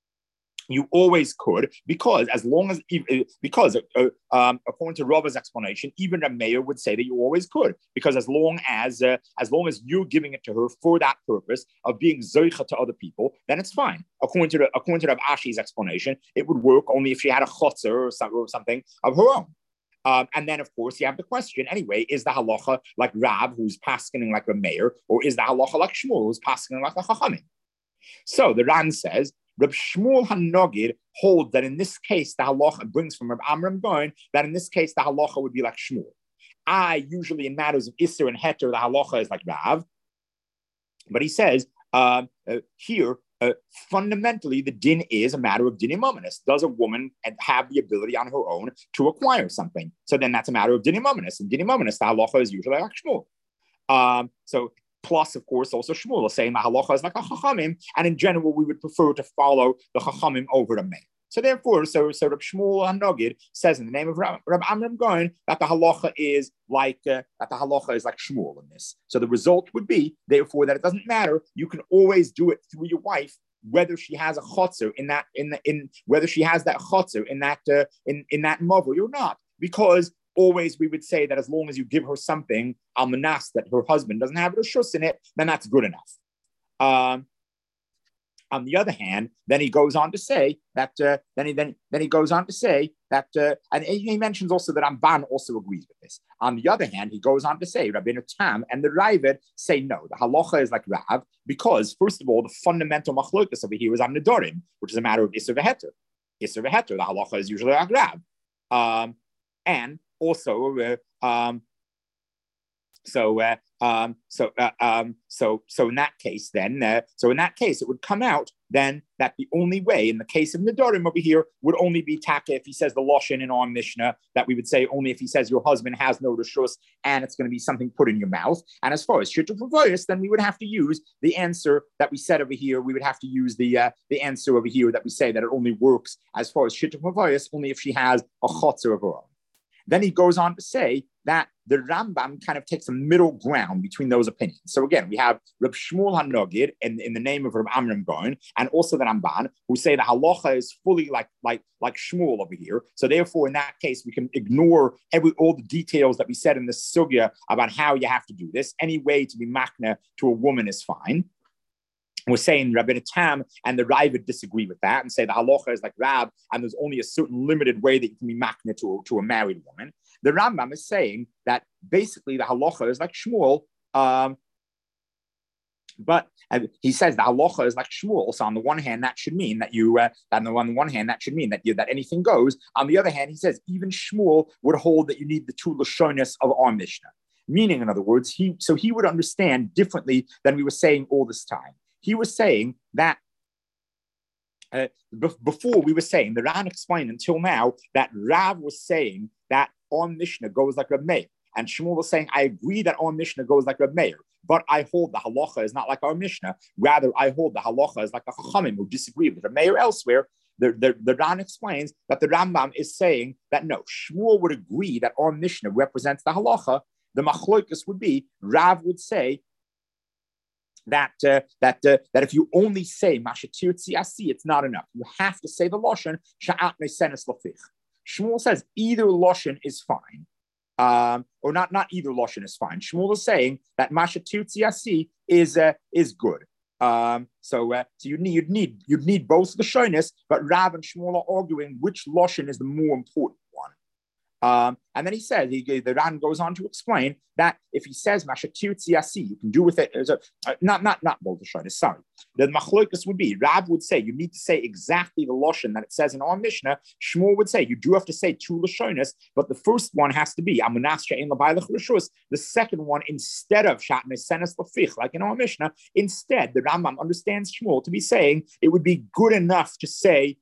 [SPEAKER 1] you always could, because as long as, because uh, um, according to Rava's explanation, even a mayor would say that you always could, because as long as uh, as long as you're giving it to her for that purpose of being zoicha to other people, then it's fine. According to the, according to Rav Ashi's explanation, it would work only if she had a chotzer or, some, or something of her own. Um, and then, of course, you have the question, anyway, is the halacha like Rav, who's paskening like a mayor, or is the halacha like Shmuel, who's paskening like a chachamim? So the Ran says, Reb Shmuel HaNogid holds that in this case, the halacha brings from Reb Amram going that in this case, the halacha would be like Shmuel. I usually in matters of Isser and Heter, the halacha is like Rav. But he says uh, uh, here, uh, fundamentally, the din is a matter of dinim ominous. Does a woman have the ability on her own to acquire something? So then that's a matter of dinim ominous. And dinim ominous, the halacha is usually like Shmuel. Um, so Plus, of course, also Shmuel is saying the halacha is like a chachamim, and in general, we would prefer to follow the chachamim over the main. So therefore, so so Reb Shmuel HaNogid says in the name of Rab, Rab Amram Goin that the halacha is like uh, that the halacha is like Shmuel in this. So the result would be, therefore, that it doesn't matter. You can always do it through your wife, whether she has a chotzer in that in the, in whether she has that chotzer in that uh, in in that mavli or not, because always we would say that as long as you give her something, almanas, that her husband doesn't have a shus in it, then that's good enough. Um, on the other hand, then he goes on to say that uh, then he then then he goes on to say that uh, and he mentions also that Ramban also agrees with this. On the other hand, he goes on to say Rabbeinu Tam and the Ravid say no, the halacha is like Rav, because first of all, the fundamental machlokas over here is on Nedarim, which is a matter of Isser v'Heter. Isser v'Heter, the halacha is usually like Rav, um, and also, uh, um, so, uh, um, so, uh, um, so, so in that case, then, uh, so in that case, it would come out then that the only way, in the case of Nedarim over here, would only be taka if he says the lashon in our Mishnah, that we would say only if he says your husband has no reshus and it's going to be something put in your mouth. And as far as shittur pavoyis, then we would have to use the answer that we said over here. We would have to use the uh, the answer over here that we say that it only works as far as shittur pavoyis only if she has a chotzer of her own. Then he goes on to say that the Rambam kind of takes a middle ground between those opinions. So again, we have Reb Shmuel HaNogid in, in the name of Reb Amram Goin, and also the Ramban, who say the halacha is fully like, like, like Shmuel over here. So therefore, in that case, we can ignore every all the details that we said in the sugya about how you have to do this. Any way to be makna to a woman is fine. We're saying Rabbeinu Tam and the Ravid disagree with that and say the halacha is like Rab, and there's only a certain limited way that you can be makna to, to a married woman. The Rambam is saying that basically the halacha is like Shmuel, um, But uh, he says the halacha is like Shmuel. So on the one hand, that should mean that you. Uh, that on the one hand, that should mean that you that anything goes. On the other hand, he says even Shmuel would hold that you need the two lashonis of our Mishnah. Meaning, in other words, he so he would understand differently than we were saying all this time. He was saying that. Uh, b- before we were saying, the Ran explained until now that Rav was saying that our Mishnah goes like Reb Meir. And Shmuel was saying, I agree that our Mishnah goes like Reb Meir, but I hold the halacha is not like our Mishnah. Rather, I hold the halacha is like a Chachamim who disagree with Reb Meir elsewhere. The, the, the Ran explains that the Rambam is saying that no, Shmuel would agree that our Mishnah represents the halacha. The machloikus would be, Rav would say, that uh, that uh, that if you only say mashatir tziasi, it's not enough. You have to say the lashon sha'at mesenes lafich. Shmuel says either lashon is fine, um, or not. Not either lashon is fine. Shmuel is saying that mashatir tziasi is uh, is good. Um, so uh, so you need you'd need you'd need both the shoyness, but Rav and Shmuel are arguing which lashon is the more important one. Um, and then he says, he, the Ran goes on to explain that if he says mashatir tziasi, you can do with it, a, uh, not not not both the shoyness, sorry. The machloikus would be, Rav would say, you need to say exactly the lashon that it says in our Mishnah. Shmuel would say, you do have to say two lashonis, but the first one has to be amunas she'ein l'bailach rishus. The second one, instead of shat mesenes lafich, like in our Mishnah, instead, the Rambam understands Shmuel to be saying it would be good enough to say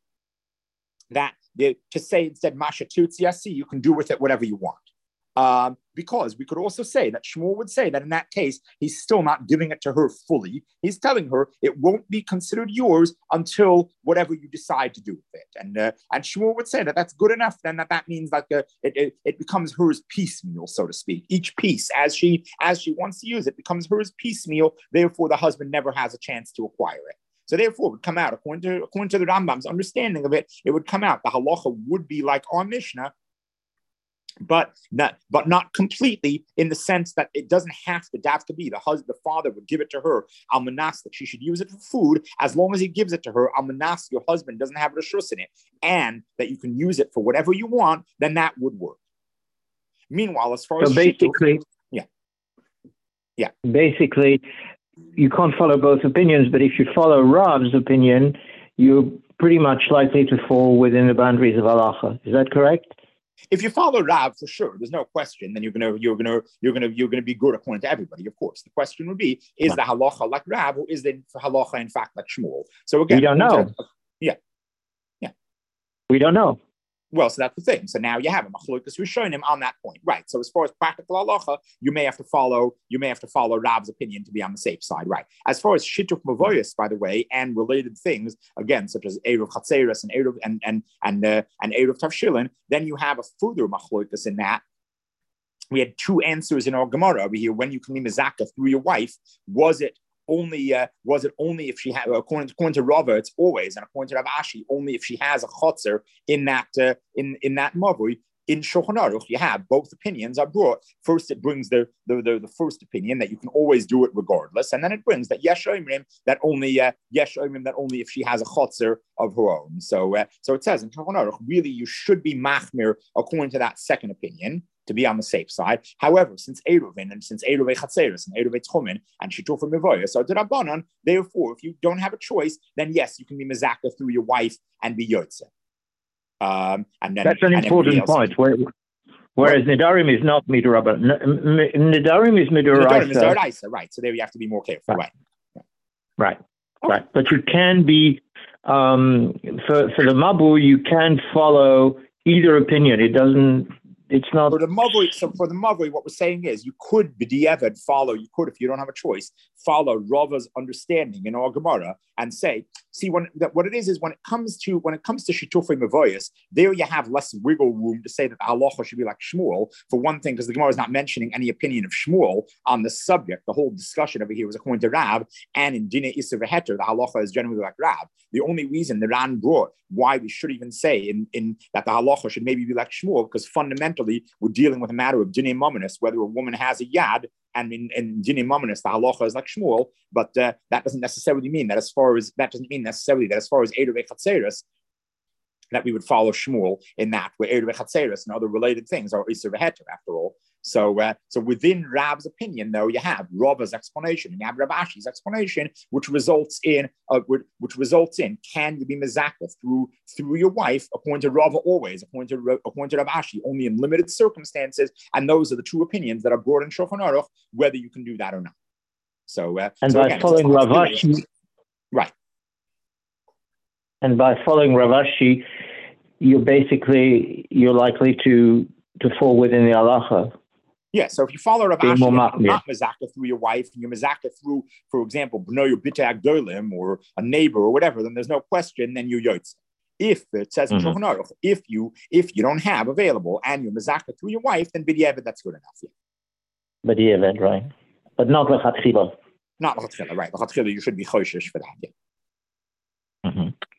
[SPEAKER 1] that The, to say instead mashatir tziasi, you can do with it whatever you want. Um, because we could also say that Shmuel would say that in that case, he's still not giving it to her fully. He's telling her it won't be considered yours until whatever you decide to do with it. And uh, and Shmuel would say that that's good enough. Then that that means like uh, it, it it becomes hers piecemeal, so to speak. Each piece, as she as she wants to use it, becomes hers piecemeal. Therefore, the husband never has a chance to acquire it. So therefore, it would come out, according to, according to the Rambam's understanding of it, it would come out. The halacha would be like our Mishnah, but not, but not completely in the sense that it doesn't have to, have to be. The husband, the father would give it to her, almanas, that she should use it for food. As long as he gives it to her, almanas, your husband doesn't have reshus in it, and that you can use it for whatever you want, then that would work. Meanwhile, as far
[SPEAKER 3] so
[SPEAKER 1] as
[SPEAKER 3] basically,
[SPEAKER 1] shituf, yeah, yeah,
[SPEAKER 3] basically, you can't follow both opinions, but if you follow Rav's opinion, you're pretty much likely to fall within the boundaries of halacha. Is that correct?
[SPEAKER 1] If you follow Rav, for sure, there's no question. Then you're gonna, you're gonna, you're gonna, you're gonna be good according to everybody. Of course, the question would be: is the halacha like Rav, or is the halacha in fact like Shmuel? So again,
[SPEAKER 3] we don't know.
[SPEAKER 1] To, yeah, yeah,
[SPEAKER 3] we don't know.
[SPEAKER 1] Well, so that's the thing. So now you have a machlokas rishonim on that point, right? So as far as practical halacha, you may have to follow, you may have to follow Rav's opinion to be on the safe side, right? As far as shituf mavoyas, by the way, and related things, again, such as eruv chatzeres and eruv and and and uh, and eruv tavshilin, then you have a further machlokas in that. We had two answers in our Gemara over here. When you can be mezaka through your wife, was it only uh, was it only if she had, according to, according to Rava, it's always, and according to Rav Ashi, only if she has a chotzer in that uh, in in that mavui. In Shulchan Aruch, you have both opinions are brought. First, it brings the the, the, the first opinion that you can always do it regardless, and then it brings that yesh omrim that only uh, yesh omrim that only if she has a chotzer of her own. So uh, so it says in Shulchan Aruch, really you should be machmir according to that second opinion, to be on the safe side. However, since Eruvin and since Eruvei Chatzeris and Eruvei Tchumen and Shituf Mevoyas are D'Rabbanan, therefore, if you don't have a choice, then yes, you can be mezaka through your wife and be Yotze. Um, and then
[SPEAKER 3] that's an
[SPEAKER 1] and
[SPEAKER 3] important point. Where, whereas right. Nidarim is not Midrabban. Nidarim is Midoraisa.
[SPEAKER 1] Nidarim is Midoraisa, right? So there you have to be more careful, right?
[SPEAKER 3] Right, right. Okay. right. But you can be um, for for the Mabu, you can follow either opinion. It doesn't. It's not
[SPEAKER 1] for the Mavoi. So for the Mavoi, what we're saying is you could b'diavad follow. You could, if you don't have a choice, follow Rava's understanding in our Gemara and say, see, when that what it is is when it comes to when it comes to Shitufei Mevoyas, there you have less wiggle room to say that the halacha should be like Shmuel. For one thing, because the Gemara is not mentioning any opinion of Shmuel on the subject. The whole discussion over here was according to Rav, and in Dinei Isser V'Heter, the halacha is generally like Rav. The only reason the Ran brought why we should even say in, in that the halacha should maybe be like Shmuel, because fundamentally we're dealing with a matter of Dinei Mominus, whether a woman has a yad, and in, in Dinei Mominus, the halacha is like Shmuel, but uh, that doesn't necessarily mean that as far as, that doesn't mean necessarily that as far as Eiruvei Chatzeres, that we would follow Shmuel in that, where Eiruvei Chatzeres and other related things are Isser V'Heter after all. So, uh, so within Rab's opinion, though, you have Rava's explanation and you have Rav Ashi's explanation, which results in, uh, which, which results in, can you be mezakah through through your wife? According to Rava, always. According to according to Rav Ashi, only in limited circumstances. And those are the two opinions that are brought in Shulchan Aruch, whether you can do that or not. So, uh,
[SPEAKER 3] and
[SPEAKER 1] so
[SPEAKER 3] by
[SPEAKER 1] again,
[SPEAKER 3] following Rav Ashi,
[SPEAKER 1] right?
[SPEAKER 3] And by following Rav Ashi, you're basically you're likely to to fall within the halacha.
[SPEAKER 1] Yeah, so if you follow Rav Ashi, you're
[SPEAKER 3] yeah.
[SPEAKER 1] not mezakah through your wife, and you're mezakah through, for example, b'noy b'tei agdolim or a neighbor or whatever, then there's no question, then you're yotze. If it says in Shulchan Aruch, if you if you don't have available and you're mezakah through your wife, then b'diavad, that's good enough. Yeah.
[SPEAKER 3] B'diavad, right? But not lechatchila.
[SPEAKER 1] Not lechatchila, right? Lechatchila, you should be choshesh for that. Yeah.
[SPEAKER 3] Mm-hmm.